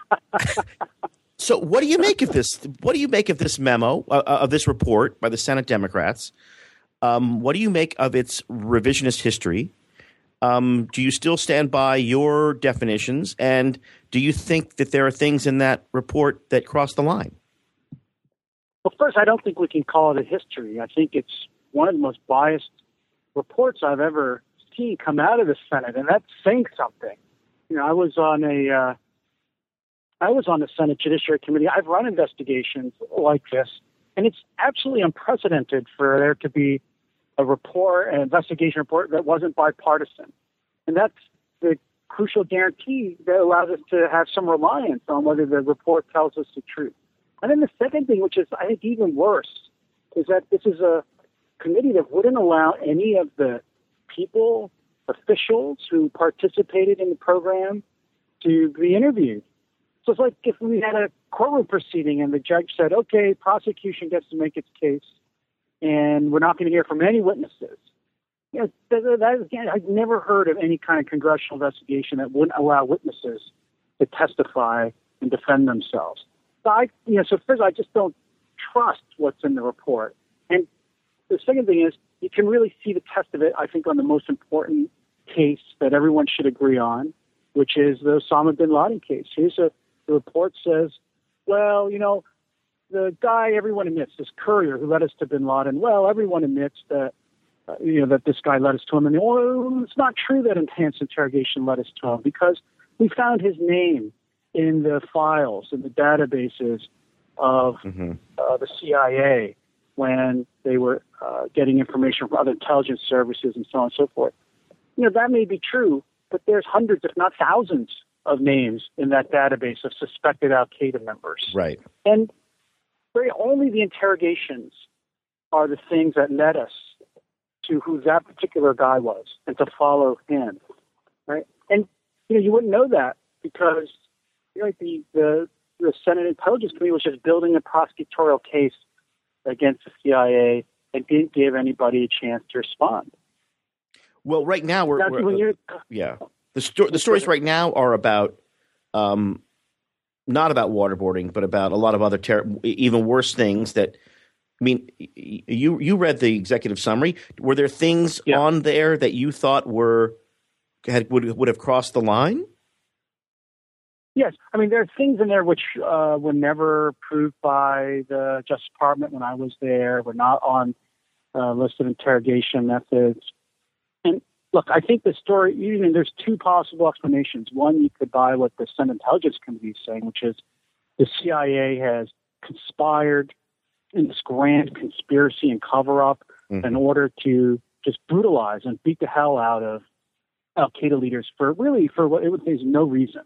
so what do you make of this? What do you make of this memo, uh, of this report by the Senate Democrats? Um, what do you make of its revisionist history? Um, do you still stand by your definitions? And do you think that there are things in that report that cross the line? Well, first, I don't think we can call it a history. I think it's one of the most biased reports I've ever seen come out of the Senate, and that's saying something. You know, I was on a, uh, I was on the Senate Judiciary Committee. I've run investigations like this, and it's absolutely unprecedented for there to be a report, an investigation report that wasn't bipartisan. And that's the crucial guarantee that allows us to have some reliance on whether the report tells us the truth. And then the second thing, which is, I think, even worse, is that this is a committee that wouldn't allow any of the people, officials who participated in the program to be interviewed. So it's like if we had a courtroom proceeding and the judge said, okay, prosecution gets to make its case, and we're not going to hear from any witnesses. You know, that, that, again, I've never heard of any kind of congressional investigation that wouldn't allow witnesses to testify and defend themselves. So I, you know, so first, I just don't trust what's in the report. And the second thing is, you can really see the test of it, I think, on the most important case that everyone should agree on, which is the Osama bin Laden case. Here's a the report says, well, you know, the guy everyone admits, this courier who led us to bin Laden, well, everyone admits that, uh, you know, that this guy led us to him. And well, it's not true that enhanced interrogation led us to him because we found his name in the files, in the databases of mm-hmm. uh, the C I A when they were uh, getting information from other intelligence services and so on and so forth. You know, that may be true, but there's hundreds, if not thousands, of names in that database of suspected Al-Qaeda members. Right. And very only the interrogations are the things that led us to who that particular guy was and to follow him, right? And, you know, you wouldn't know that because, you know, the, the, the Senate Intelligence Committee was just building a prosecutorial case against the C I A and didn't give anybody a chance to respond. Well, right now we're, now, we're when you're, yeah. The, sto- the stories right now are about, um, not about waterboarding, but about a lot of other ter- even worse things that, I mean, you you read the executive summary. Were there things yeah. on there that you thought were had would would have crossed the line? Yes. I mean, there are things in there which uh, were never approved by the Justice Department when I was there, were not on uh, list of interrogation methods. And look, I think the story, even there's two possible explanations. One, you could buy what the Senate Intelligence Committee is saying, which is the C I A has conspired in this grand conspiracy and cover-up mm-hmm. in order to just brutalize and beat the hell out of Al-Qaeda leaders for really, for what it would say is no reason.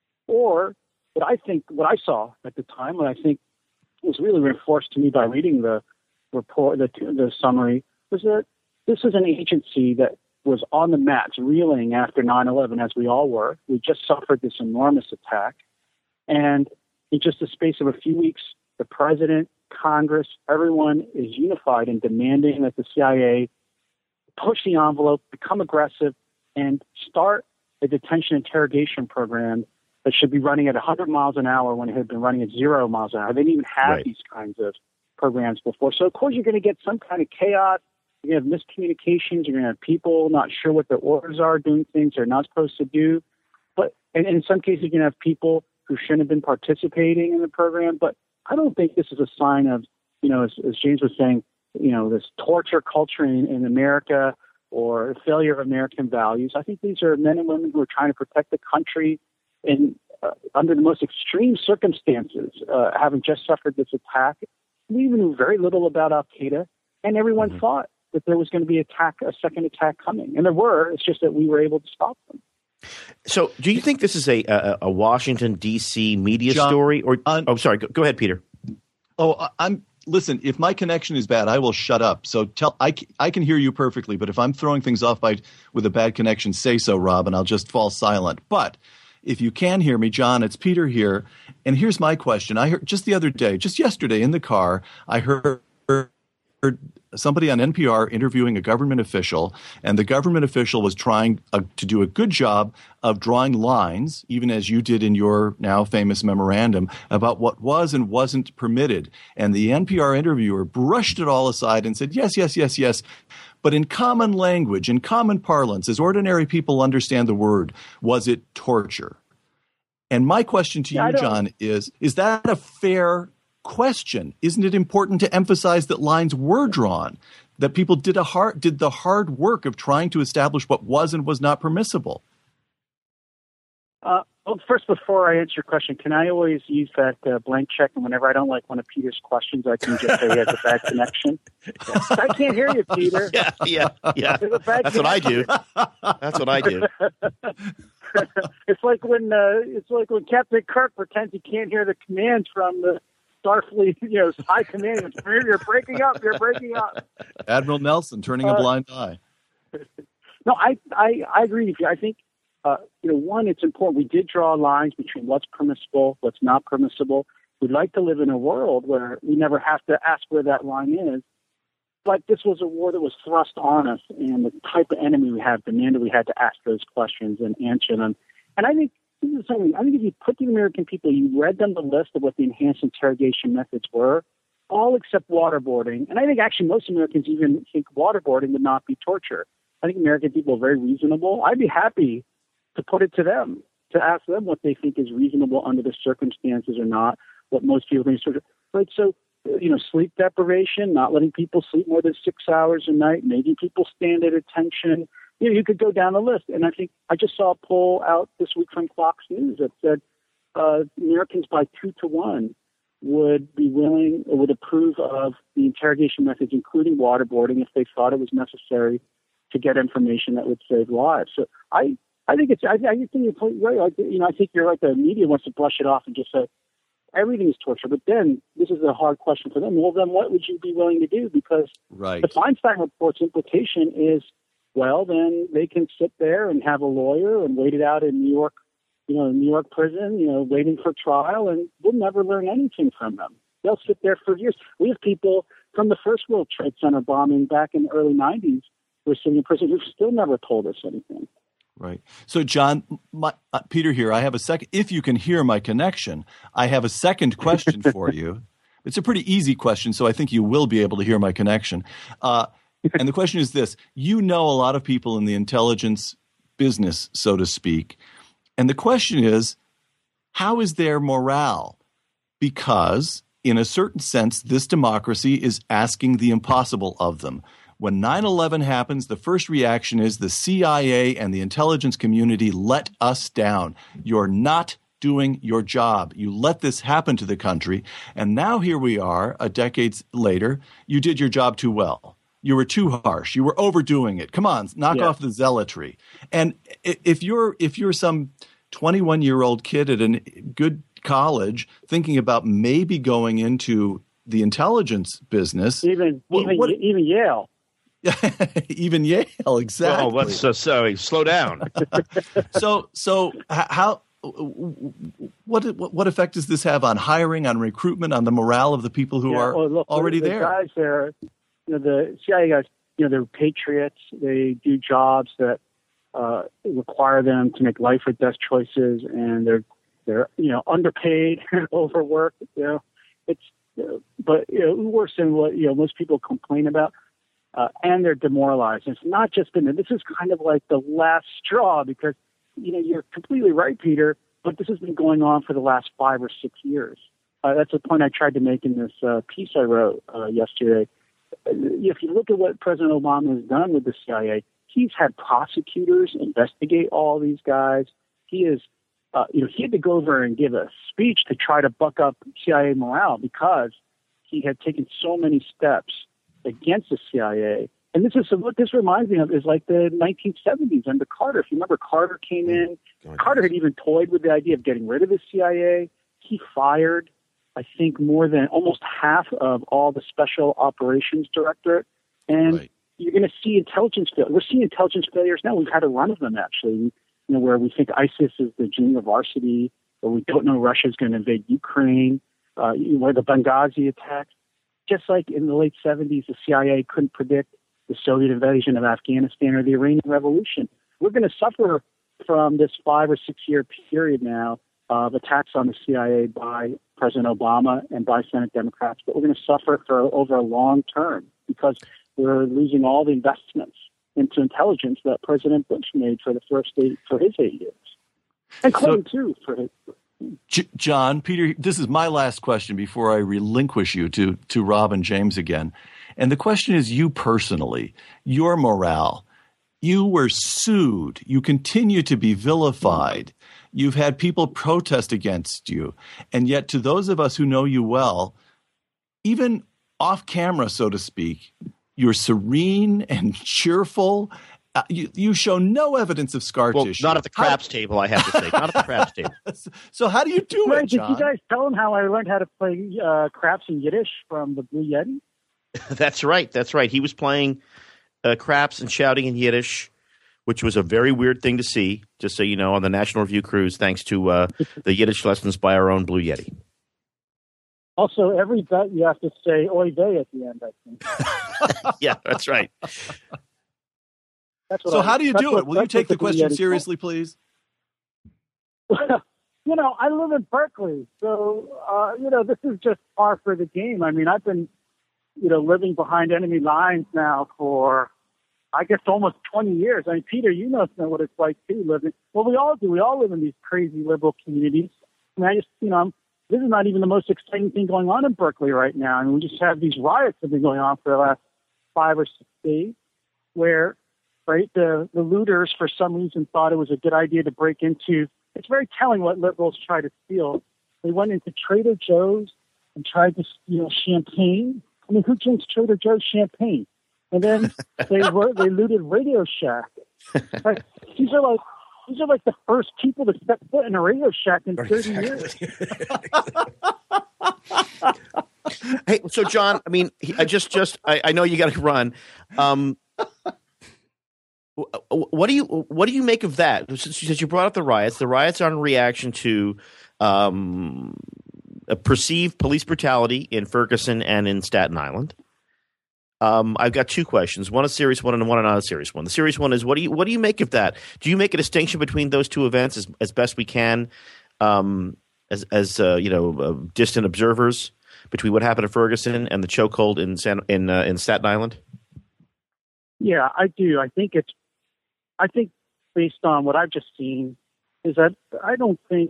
Or what I think, what I saw at the time, what I think was really reinforced to me by reading the report, the, the summary, was that this is an agency that was on the mats, reeling after nine eleven, as we all were. We just suffered this enormous attack. And in just the space of a few weeks, the president, Congress, everyone is unified in demanding that the C I A push the envelope, become aggressive, and start a detention interrogation program that should be running at one hundred miles an hour when it had been running at zero miles an hour. They didn't even have right. these kinds of programs before. So, of course, you're going to get some kind of chaos. You're going to have miscommunications. You're going to have people not sure what their orders are, doing things they're not supposed to do. But and, and in some cases, you're going to have people who shouldn't have been participating in the program. But I don't think this is a sign of, you know, as, as James was saying, you know, this torture culture in, in America or a failure of American values. I think these are men and women who are trying to protect the country in uh, under the most extreme circumstances, uh, having just suffered this attack. We even knew very little about Al-Qaeda, and everyone mm-hmm. thought that there was going to be attack, a second attack coming. And there were. It's just that we were able to stop them. So do you think this is a a, a Washington, D C media John, story? Or uh, Oh, sorry. Go, go ahead, Peter. Oh, I'm listen, if my connection is bad, I will shut up. So tell I, I can hear you perfectly, but if I'm throwing things off by with a bad connection, say so, Rob, and I'll just fall silent. But if you can hear me, John, it's Peter here. And here's my question. I heard just the other day, just yesterday in the car, I heard somebody on N P R interviewing a government official, and the government official was trying uh, to do a good job of drawing lines, even as you did in your now famous memorandum, about what was and wasn't permitted. And the N P R interviewer brushed it all aside and said, yes, yes, yes, yes. But in common language, in common parlance, as ordinary people understand the word, was it torture? And my question to you, John, is, is that a fair question? Isn't it important to emphasize that lines were drawn, that people did a hard did the hard work of trying to establish what was and was not permissible? Uh, Well, first, before I answer your question, can I always use that uh, blank check? And whenever I don't like one of Peter's questions, I can just say he has a bad connection. I can't hear you, Peter. Yeah, yeah, yeah. That's what I do. That's what I do. It's like when uh, it's like when Captain Kirk pretends he can't hear the commands from the Starfleet, you know, high command. You're breaking up. You're breaking up. Admiral Nelson turning uh, a blind eye. No, I, I I agree with you. I think. Uh, you know, one, it's important. We did draw lines between what's permissible, what's not permissible. We'd like to live in a world where we never have to ask where that line is. But this was a war that was thrust on us, and the type of enemy we have demanded we had to ask those questions and answer them. And I think this is something. I think if you put the American people, you read them the list of what the enhanced interrogation methods were, all except waterboarding. And I think actually most Americans even think waterboarding would not be torture. I think American people are very reasonable. I'd be happy to put it to them, to ask them what they think is reasonable under the circumstances or not, what most people think is torture. Right, so, you know, sleep deprivation, not letting people sleep more than six hours a night, making people stand at attention. You know, you could go down the list. And I think I just saw a poll out this week from Fox News that said uh, Americans by two to one would be willing or would approve of the interrogation methods, including waterboarding, if they thought it was necessary to get information that would save lives. So I I think it's. I, I think you're right. Like, you know, I think you're right. The media wants to brush it off and just say everything is torture. But then this is a hard question for them. Well, then what would you be willing to do? Because right. the Feinstein report's implication is, well, then they can sit there and have a lawyer and wait it out in New York, you know, New York prison, you know, waiting for trial, and we'll never learn anything from them. They'll sit there for years. We have people from the first World Trade Center bombing back in the early nineties who are sitting in prison who still never told us anything. Right. So, John, my, uh, Peter here, I have a second. If you can hear my connection, I have a second question for you. It's a pretty easy question, so I think you will be able to hear my connection. Uh, and the question is this. You know a lot of people in the intelligence business, so to speak. And the question is, how is their morale? Because, in a certain sense, this democracy is asking the impossible of them. When nine eleven happens, the first reaction is the C I A and the intelligence community let us down. You're not doing your job. You let this happen to the country. And now here we are, a decade later. You did your job too well. You were too harsh. You were overdoing it. Come on, knock yeah. off the zealotry. And if you're if you're some twenty-one-year-old kid at a good college thinking about maybe going into the intelligence business, even what, even what, even Yale. Even Yale, exactly. Oh, let's uh, sorry, slow down. so, so how? What what effect does this have on hiring, on recruitment, on the morale of the people who yeah, are well, look, already the there? Guys there, you know, the C I A guys, you know, they're patriots. They do jobs that uh, require them to make life or death choices, and they're they're you know underpaid and overworked. You know, it's uh, but you know, worse than what you know most people complain about. Uh, and they're demoralized. And it's not just been, this is kind of like the last straw because, you know, you're completely right, Peter, but this has been going on for the last five or six years. Uh, that's a point I tried to make in this uh, piece I wrote uh, yesterday. If you look at what President Obama has done with the C I A, he's had prosecutors investigate all these guys. He is, uh, you know, he had to go over and give a speech to try to buck up C I A morale because he had taken so many steps against the C I A. And this is what this reminds me of is like the nineteen seventies under Carter. If you remember, Carter came in. God, Carter had even toyed with the idea of getting rid of the C I A. He fired, I think, more than almost half of all the special operations directorate. And right. you're going to see intelligence failures. We're seeing intelligence failures now. We've had a run of them, actually, you know, where we think ISIS is the junior varsity, or we don't know Russia's going to invade Ukraine, uh, where the Benghazi attacks. Just like in the late seventies, the C I A couldn't predict the Soviet invasion of Afghanistan or the Iranian Revolution. We're going to suffer from this five or six year period now of attacks on the C I A by President Obama and by Senate Democrats, but we're going to suffer for over a long term because we're losing all the investments into intelligence that President Bush made for the first eight, for his eight years. And Clinton, so, too, for his. J- John, Peter, this is my last question before I relinquish you to, to Rob and James again. And the question is you personally, your morale. You were sued. You continue to be vilified. You've had people protest against you. And yet to those of us who know you well, even off camera, so to speak, you're serene and cheerful. Uh, you, you show no evidence of scar well, tissue. Not at the craps how, table, I have to say. Not at the craps table. So how do you do right, it, John? Did you guys tell him how I learned how to play uh, craps in Yiddish from the Blue Yeti? That's right. That's right. He was playing uh, craps and shouting in Yiddish, which was a very weird thing to see, just so you know, on the National Review cruise, thanks to uh, the Yiddish lessons by our own Blue Yeti. Also, every bet you have to say oy vey at the end, I think. Yeah, that's right. That's what so I, how do you do what, it? Will you take the question seriously, please? You know, I live in Berkeley, so, uh, you know, this is just par for the game. I mean, I've been, you know, living behind enemy lines now for, I guess, almost twenty years. I mean, Peter, you know what it's like, too, living. Well, we all do. We all live in these crazy liberal communities. And I just, you know, I'm, this is not even the most exciting thing going on in Berkeley right now. I mean, we just have these riots that have been going on for the last five or six days where, right, the, the looters, for some reason, thought it was a good idea to break into. It's very telling what liberals try to steal. They went into Trader Joe's and tried to steal champagne. I mean, who drinks Trader Joe's champagne? And then they were they looted Radio Shack. Like, these are like these are like the first people to step foot in a Radio Shack in thirty years. Hey, so John, I mean, I just just I, I know you got to run. Um, What do you what do you make of that? Since you brought up the riots, the riots are in reaction to um, a perceived police brutality in Ferguson and in Staten Island. Um, I've got two questions: one a serious one and one a not a serious one. The serious one is what do you what do you make of that? Do you make a distinction between those two events as as best we can, um, as as uh, you know, uh, distant observers, between what happened at Ferguson and the chokehold in San, in uh, in Staten Island? Yeah, I do. I think it's. I think based on what I've just seen is that I don't think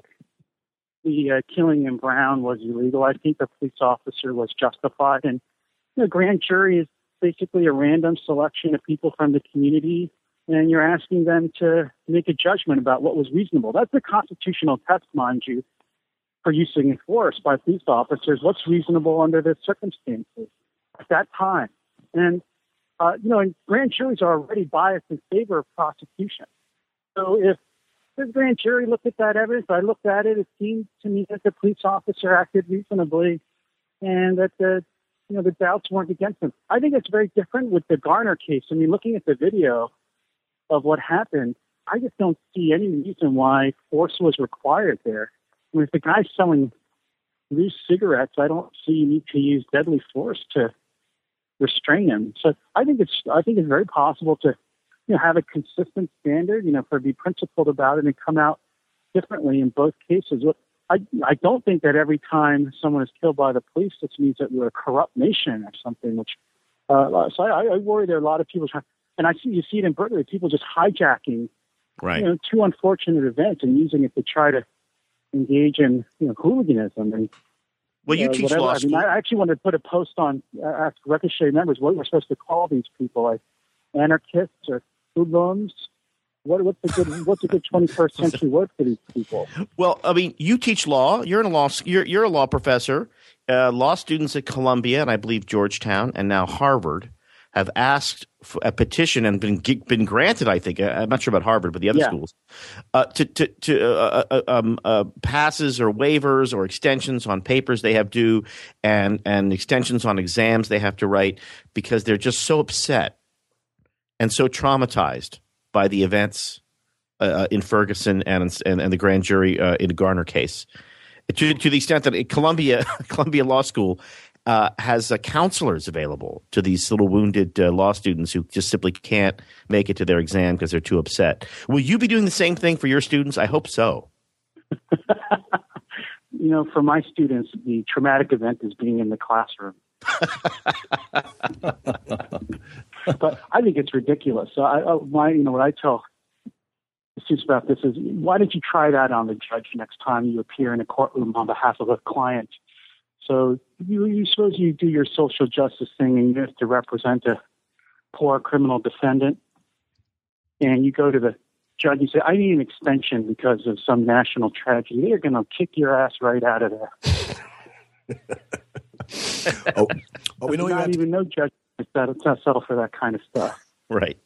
the uh, killing in Brown was illegal. I think the police officer was justified. And the you know, grand jury is basically a random selection of people from the community, and you're asking them to make a judgment about what was reasonable. That's the constitutional test, mind you, for using force by police officers. What's reasonable under the circumstances at that time? And Uh, you know, and grand juries are already biased in favor of prosecution. So if the grand jury looked at that evidence, I looked at it, it seemed to me that the police officer acted reasonably and that the, you know, the doubts weren't against him. I think it's very different with the Garner case. I mean, looking at the video of what happened, I just don't see any reason why force was required there. I mean, if the guy's selling loose cigarettes, I don't see you need to use deadly force to restrain him. So I think it's I think it's very possible to, you know, have a consistent standard, you know, for be principled about it and come out differently in both cases. I I don't think that every time someone is killed by the police, this means that we're a corrupt nation or something. Which uh, so I, I worry there are a lot of people trying, and I see you see it in Berkeley, people just hijacking, right, you know, two unfortunate events and using it to try to engage in, you know, hooliganism and. Well, you uh, teach whatever. law I mean, school. I actually wanted to put a post on, uh, ask Ricochet members what we're supposed to call these people, like anarchists or hoodlums. What, what's a good what's a good twenty-first century word for these people? Well, I mean, you teach law. You're in a law. You're you're a law professor. Uh, law students at Columbia and I believe Georgetown and now Harvard have asked for a petition and been been granted. I think I'm not sure about Harvard, but the other yeah. schools uh, to to to uh, uh, um, uh, passes or waivers or extensions on papers they have due and and extensions on exams they have to write because they're just so upset and so traumatized by the events uh, in Ferguson and, and and the grand jury uh, in the Garner case. To to the extent that Columbia Columbia Law School. Uh, has uh, counselors available to these little wounded uh, law students who just simply can't make it to their exam because they're too upset. Will you be doing the same thing for your students? I hope so. You know, for my students, the traumatic event is being in the classroom. But I think it's ridiculous. So I, I, my, you know, what I tell students about this is, why don't you try that on the judge next time you appear in a courtroom on behalf of a client? So you, you suppose you do your social justice thing and you have to represent a poor criminal defendant, and you go to the judge and say, I need an extension because of some national tragedy, they're going to kick your ass right out of there. oh, oh, we know not even no judge that'll settle for that kind of stuff. Right.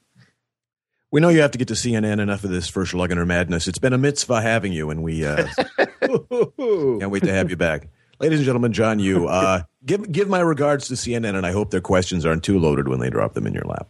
We know you have to get to C N N. Enough of this first Schlegener madness. It's been a mitzvah having you, and we uh, can't wait to have you back. Ladies and gentlemen, John Yoo, uh, give give my regards to C N N, and I hope their questions aren't too loaded when they drop them in your lap.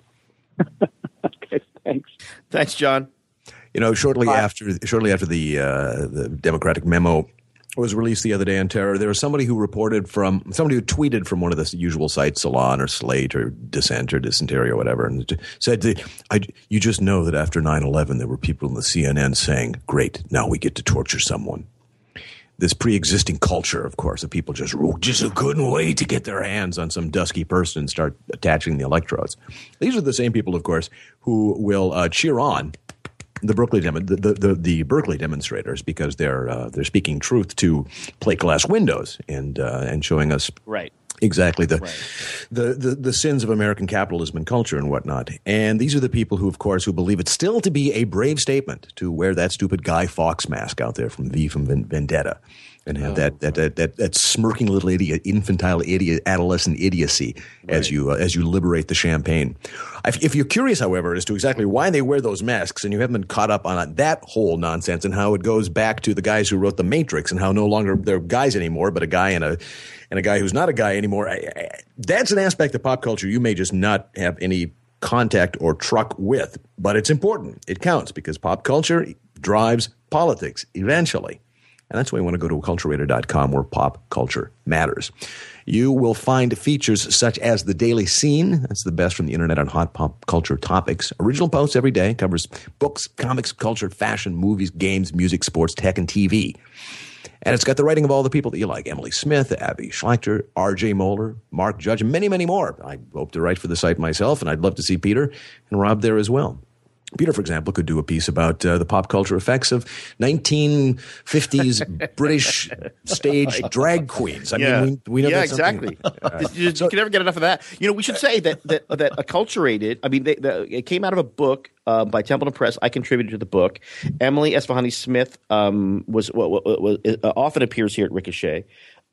Okay, thanks. Thanks, John. You know, shortly Bye. after shortly after the uh, the Democratic memo was released the other day on terror, there was somebody who reported from somebody who tweeted from one of the usual sites, Salon or Slate or Dissent or Dysentery or whatever, and said, I, "You just know that after nine eleven, there were people in the C N N saying, 'Great, now we get to torture someone.'" This pre-existing culture, of course, of people just just couldn't wait to get their hands on some dusky person and start attaching the electrodes. These are the same people, of course, who will uh, cheer on the Berkeley demo, the, the, the, the Berkeley demonstrators because they're uh, they're speaking truth to plate glass windows and uh, and showing us right. exactly the, right. the the the sins of American capitalism and culture and whatnot. And these are the people who, of course, who believe it still to be a brave statement to wear that stupid Guy Fawkes mask out there from V from Vendetta. And have oh, that, that, that that that smirking little idiot, infantile idiot, adolescent idiocy right. as you uh, as you liberate the champagne. If, if you're curious, however, as to exactly why they wear those masks, and you haven't been caught up on that whole nonsense and how it goes back to the guys who wrote The Matrix and how no longer they're guys anymore, but a guy and a and a guy who's not a guy anymore. I, I, that's an aspect of pop culture you may just not have any contact or truck with, but it's important. It counts because pop culture drives politics eventually. And that's why you want to go to culture radar dot com where pop culture matters. You will find features such as The Daily Scene. That's the best from the internet on hot pop culture topics. Original posts every day. Covers books, comics, culture, fashion, movies, games, music, sports, tech, and T V. And it's got the writing of all the people that you like. Emily Smith, Abby Schlechter, R J Moeller, Mark Judge, and many, many more. I hope to write for the site myself, and I'd love to see Peter and Rob there as well. Peter, for example, could do a piece about uh, the pop culture effects of nineteen fifties British stage drag queens. I yeah. mean, we, we know yeah, that's exactly. Uh, you, so, you can never get enough of that. You know, we should say that that, that Acculturated. I mean, they, the, it came out of a book uh, by Templeton Press. I contributed to the book. Emily Esfahani Smith um, was, was, was uh, often appears here at Ricochet.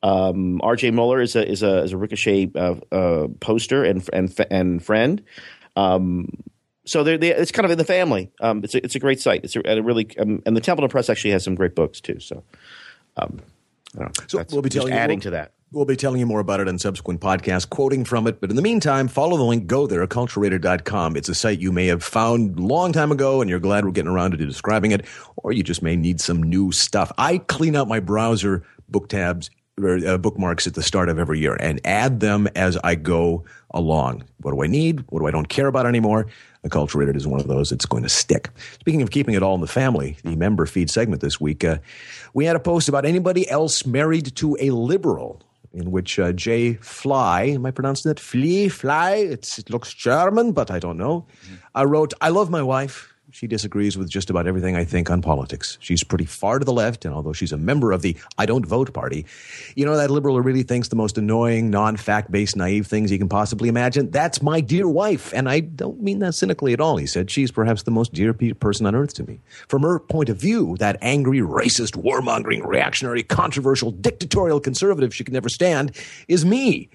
Um, R J Moeller is a is a is a Ricochet uh, uh, poster and and and friend. Um, So they're, they're, it's kind of in the family. Um, it's a, it's a great site. It's a, a really um, and the Templeton Press actually has some great books too. So, um, I don't know. So we'll be telling just you, adding we'll, to that. We'll be telling you more about it in subsequent podcasts, quoting from it. But in the meantime, follow the link. Go there, culture radar dot com. It's a site you may have found a long time ago, and you're glad we're getting around to describing it, or you just may need some new stuff. I clean out my browser book tabs. Uh, bookmarks at the start of every year and add them as I go along. What do I need? What do I don't care about anymore? Acculturated is one of those that's going to stick. Speaking of keeping it all in the family, the member feed segment this week, uh, we had a post about anybody else married to a liberal, in which uh, Jay Fly, am I pronouncing that? Fly? Fly? It's, it looks German, but I don't know. Mm-hmm. I wrote, I love my wife. She disagrees with just about everything I think on politics. She's pretty far to the left, and although she's a member of the I Don't Vote party, you know, that liberal who really thinks the most annoying, non-fact-based, naive things you can possibly imagine, that's my dear wife. And I don't mean that cynically at all, he said. She's perhaps the most dear person on earth to me. From her point of view, that angry, racist, warmongering, reactionary, controversial, dictatorial conservative she can never stand is me.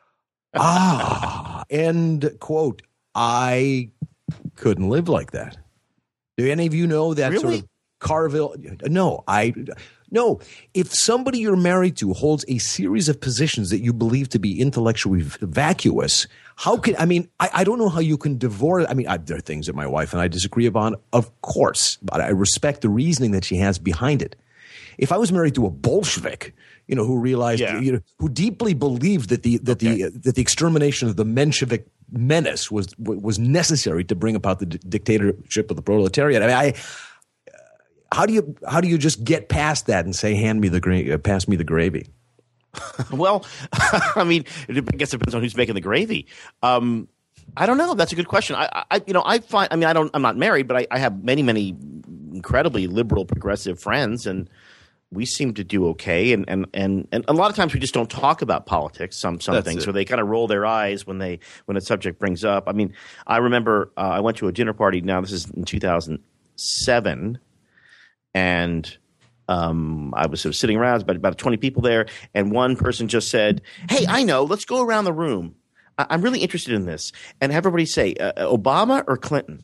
Ah, end quote. I couldn't live like that. Do any of you know that really? sort of Carville? No, I no. If somebody you're married to holds a series of positions that you believe to be intellectually vacuous, how can I mean? I, I don't know how you can divorce. I mean, I, there are things that my wife and I disagree upon, of course, but I respect the reasoning that she has behind it. If I was married to a Bolshevik, you know, who realized, yeah. you know, who deeply believed that the that okay. the uh, that the extermination of the Menshevik menace was was necessary to bring about the d- dictatorship of the proletariat. I mean, I how do you how do you just get past that and say, hand me the gra- uh, pass me the gravy? Well, I mean, I guess it depends on who's making the gravy. Um, I don't know. That's a good question. I, I, you know, I find. I mean, I don't. I'm not married, but I, I have many, many incredibly liberal, progressive friends, and we seem to do okay. And and and, and a lot of times we just don't talk about politics. Some some That's things, it. or they kind of roll their eyes when they when a subject brings up. I mean, I remember uh, I went to a dinner party. Now this is in two thousand seven, and um, I was sort of sitting around, about about twenty people there, and one person just said, "Hey, I know. Let's go around the room. I- I'm really interested in this." And everybody say, uh, "Obama or Clinton?"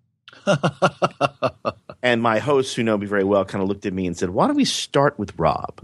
And my hosts, who know me very well, kind of looked at me and said, "Why don't we start with Rob?"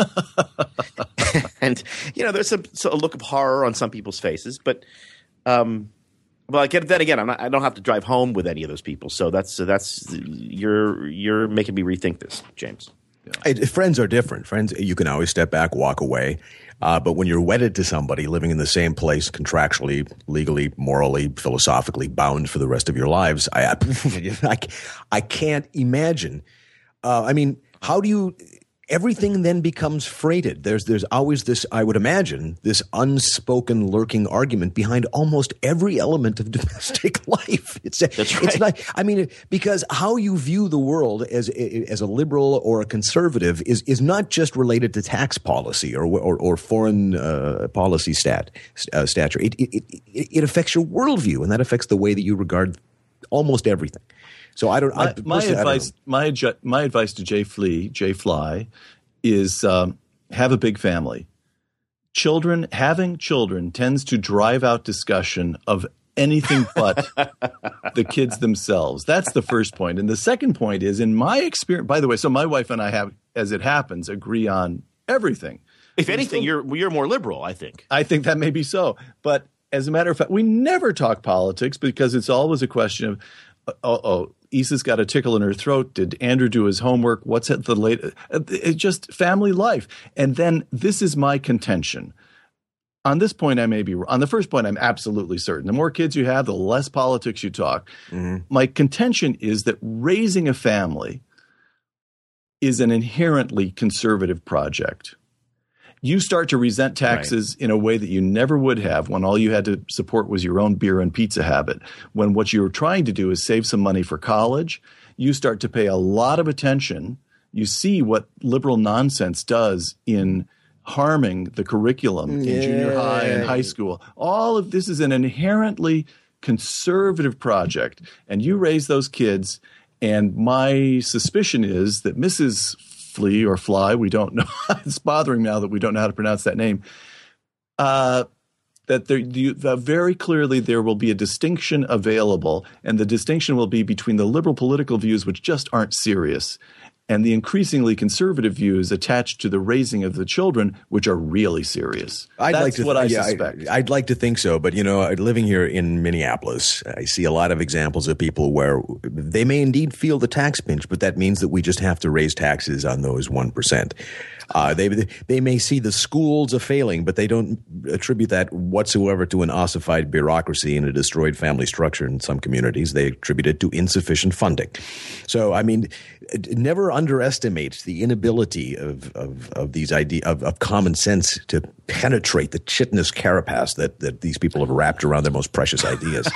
And you know, there's a, a look of horror on some people's faces, but um, well, again, then again, I'm not, I don't have to drive home with any of those people, so that's that's you're you're making me rethink this, James. Yeah. It, friends are different. Friends, you can always step back, walk away. Uh, but when you're wedded to somebody, living in the same place, contractually, legally, morally, philosophically bound for the rest of your lives, I I, I can't imagine. Uh, I mean, how do you? Everything then becomes freighted. There's there's always this, I would imagine, this unspoken lurking argument behind almost every element of domestic life. It's That's right. It's not. I mean, because how you view the world as as a liberal or a conservative is is not just related to tax policy or or, or foreign uh, policy stat uh, stature. It, it it it affects your worldview, and that affects the way that you regard almost everything. So I don't. My, I, my advice, my adju- my advice to Jay Flea, Jay Fly, is um, have a big family. Children, having children tends to drive out discussion of anything but the kids themselves. That's the first point. And the second point is, in my experience, by the way, so my wife and I have, as it happens, agree on everything. If anything, you're you're more liberal, I think. I think that may be so. But as a matter of fact, we never talk politics because it's always a question of, oh, oh Issa's got a tickle in her throat. Did Andrew do his homework? What's at the late? It's just family life. And then this is my contention. On this point, I may be – on the first point, I'm absolutely certain. The more kids you have, the less politics you talk. Mm-hmm. My contention is that raising a family is an inherently conservative project. You start to resent taxes right. in a way that you never would have when all you had to support was your own beer and pizza habit. When what you're trying to do is save some money for college, you start to pay a lot of attention. You see what liberal nonsense does in harming the curriculum yeah. in junior high and high school. All of this is an inherently conservative project. And you raise those kids, and my suspicion is that Missus Flea or Fly, we don't know. It's bothering now that we don't know how to pronounce that name. Uh, that there, you, uh, very clearly there will be a distinction available, and the distinction will be between the liberal political views, which just aren't serious, and the increasingly conservative views attached to the raising of the children, which are really serious. I'd That's like to, what I yeah, suspect. I, I'd like to think so, but you know, living here in Minneapolis, I see a lot of examples of people where they may indeed feel the tax pinch, but that means that we just have to raise taxes on those one percent. Uh, they they may see the schools a failing, but they don't attribute that whatsoever to an ossified bureaucracy and a destroyed family structure in some communities. They attribute it to insufficient funding. So, I mean, never underestimate the inability of of, of these idea of, of common sense to penetrate the chitinous carapace that, that these people have wrapped around their most precious ideas.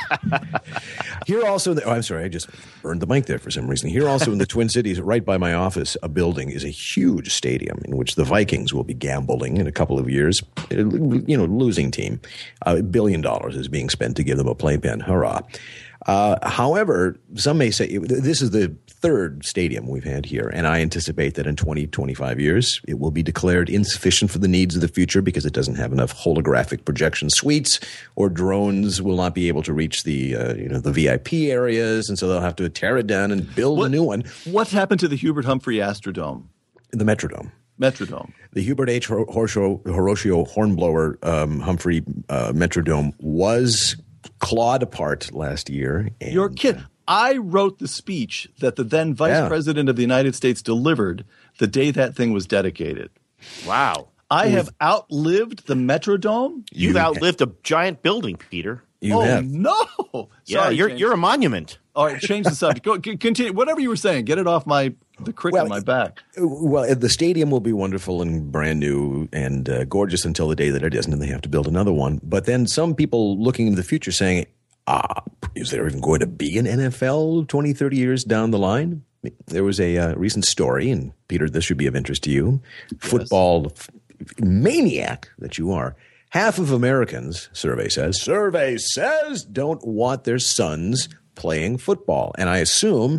Here also, the, oh, I'm sorry, I just burned the mic there for some reason. Here also in the Twin Cities, right by my office, a building is a huge stadium in which the Vikings will be gambling in a couple of years. You know, losing team. A billion dollars is being spent to give them a playpen. Hurrah. Uh, however, some may say this is the third stadium we've had here, and I anticipate that in twenty, twenty-five years, it will be declared insufficient for the needs of the future because it doesn't have enough holographic projection suites, or drones will not be able to reach the uh, you know the V I P areas, and so they'll have to tear it down and build what, a new one. What happened to the Hubert Humphrey Astrodome? The Metrodome. Metrodome. The Hubert H. Horatio, Horatio Hornblower um, Humphrey uh, Metrodome was clawed apart last year. And, You're kidding. I wrote the speech that the then Vice yeah. President of the United States delivered the day that thing was dedicated. Wow. I have outlived the Metrodome. You've you outlived a giant building, Peter. You oh, have. no. Yeah, Sorry, you're James. you're a monument. All right, change the subject. Go, continue. Whatever you were saying, get it off my the crick well, on my back. Well, the stadium will be wonderful and brand new and uh, gorgeous until the day that it isn't, and they have to build another one. But then some people looking into the future saying, ah, is there even going to be an N F L twenty, thirty years down the line? There was a uh, recent story, and Peter, this should be of interest to you. Yes. Football f- maniac that you are. Half of Americans, survey says, survey says, don't want their sons playing football. And I assume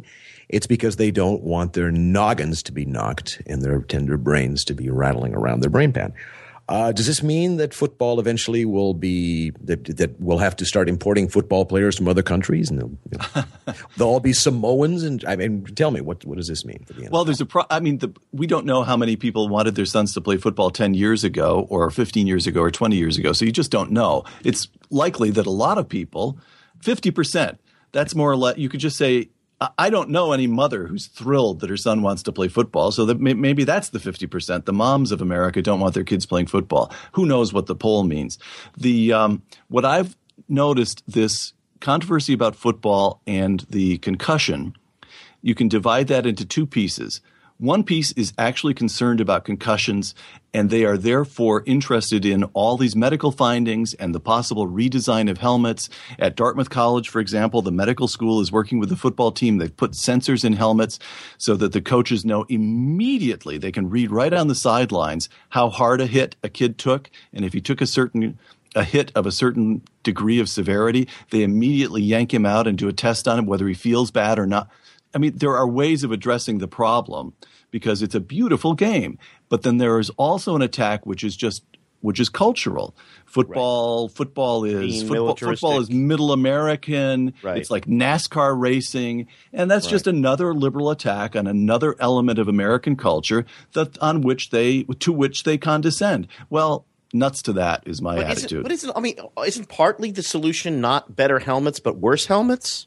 It's because they don't want their noggins to be knocked and their tender brains to be rattling around their brain pan. Uh, does this mean that football eventually will be that that we'll have to start importing football players from other countries, and they'll, you know, they'll all be Samoans? And I mean, tell me, what what does this mean for the N F L? Well, there's a pro- I mean, the, we don't know how many people wanted their sons to play football ten years ago, or fifteen years ago, or twenty years ago. So you just don't know. It's likely that a lot of people, fifty percent. That's more or less. You could just say, I don't know any mother who's thrilled that her son wants to play football. So that may, maybe that's the fifty percent. The moms of America don't want their kids playing football. Who knows what the poll means? The um, what I've noticed, this controversy about football and the concussion, you can divide that into two pieces. One piece is actually concerned about concussions, and they are therefore interested in all these medical findings and the possible redesign of helmets. At Dartmouth College, for example, the medical school is working with the football team. They've put sensors in helmets so that the coaches know immediately. They can read right on the sidelines how hard a hit a kid took, and if he took a certain a hit of a certain degree of severity, they immediately yank him out and do a test on him, whether he feels bad or not. I mean, there are ways of addressing the problem because it's a beautiful game. But then there is also an attack which is just which is cultural. Football, right. football is football, football is middle American. Right. It's like NASCAR racing, and that's right. just another liberal attack on another element of American culture that on which they to which they condescend. Well, nuts to that is my but attitude. Isn't, but isn't I mean, isn't partly the solution not better helmets but worse helmets?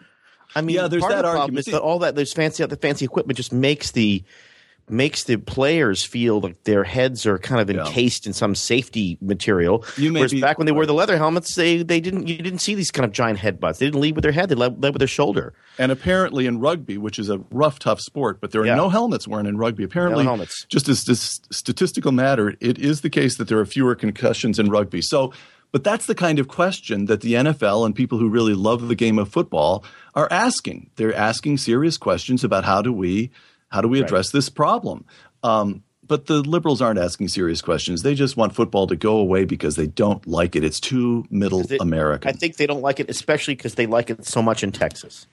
I mean, yeah, there's part that of the problem argument. is that all that there's fancy the fancy equipment just makes the makes the players feel like their heads are kind of encased yeah. in some safety material. You may Whereas be, back when they wore the leather helmets, they they didn't you didn't see these kind of giant head butts. They didn't lead with their head; they led, led with their shoulder. And apparently, in rugby, which is a rough, tough sport, but there are yeah. no helmets worn in rugby. Apparently, no helmets. Just as this statistical matter, it is the case that there are fewer concussions in rugby. So. But that's the kind of question that the N F L and people who really love the game of football are asking. They're asking serious questions about how do we how do we address right. this problem. Um, but the liberals aren't asking serious questions. They just want football to go away because they don't like it. It's too middle it, American. I think they don't like it, especially because they like it so much in Texas.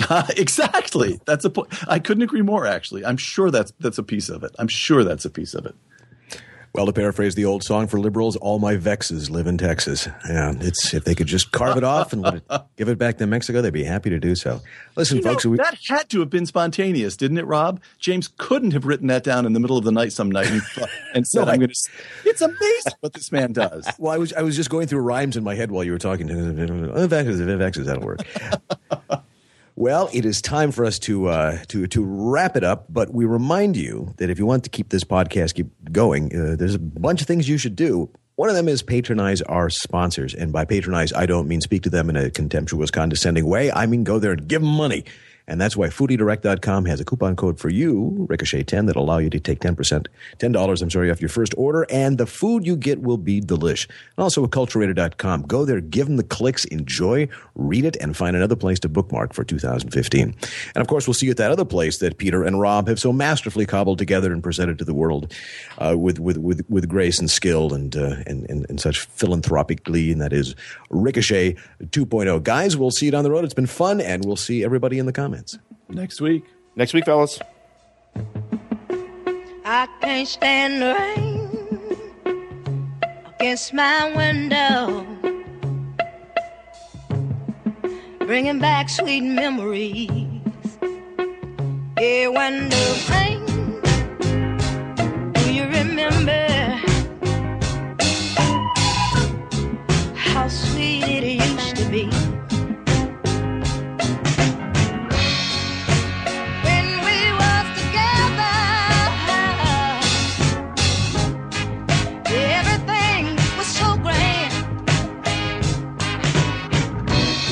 Exactly. That's a point. I couldn't agree more. Actually, I'm sure that's that's a piece of it. I'm sure that's a piece of it. Well, to paraphrase the old song for liberals, all my vexes live in Texas. Yeah, it's if they could just carve it off and let it, give it back to Mexico, they'd be happy to do so. Listen, you folks. Know, we, that had to have been spontaneous, didn't it, Rob? James couldn't have written that down in the middle of the night some night and, and said, no, "I'm going to." It's amazing what this man does. Well, I was I was just going through rhymes in my head while you were talking. Vexes, vexes, that'll work. Well, it is time for us to uh, to to wrap it up, but we remind you that if you want to keep this podcast keep going, uh, there's a bunch of things you should do. One of them is patronize our sponsors, and by patronize, I don't mean speak to them in a contemptuous, condescending way. I mean go there and give them money. And that's why foodie direct dot com has a coupon code for you, Ricochet ten, that'll allow you to take ten percent, ten dollars, I'm sorry, off your first order, and the food you get will be delish. And also with culturator dot com. Go there, give them the clicks, enjoy, read it, and find another place to bookmark for two thousand fifteen. And of course, we'll see you at that other place that Peter and Rob have so masterfully cobbled together and presented to the world uh, with, with, with, with grace and skill and, uh, and, and, and such philanthropic glee, and that is Ricochet two point oh. Guys, we'll see you down the road. It's been fun, and we'll see everybody in the comments. Next week. Next week, fellas. I can't stand the rain against my window, bringing back sweet memories. Yeah, when the rain, do you remember how sweet it used to be?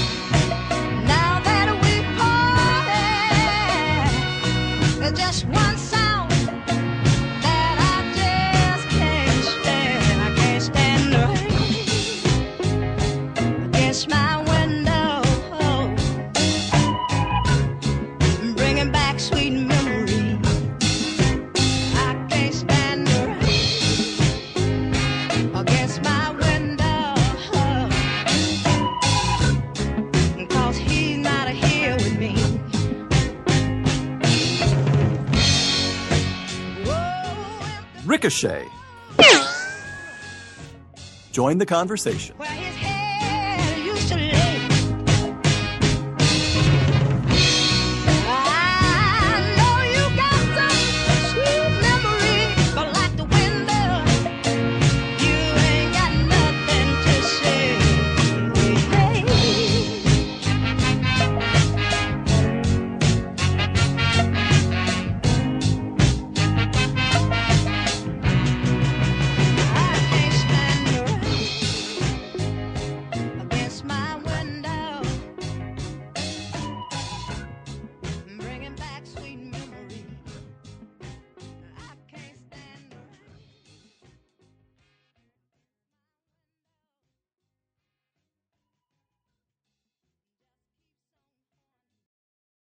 Just one Ricochet. Join the conversation.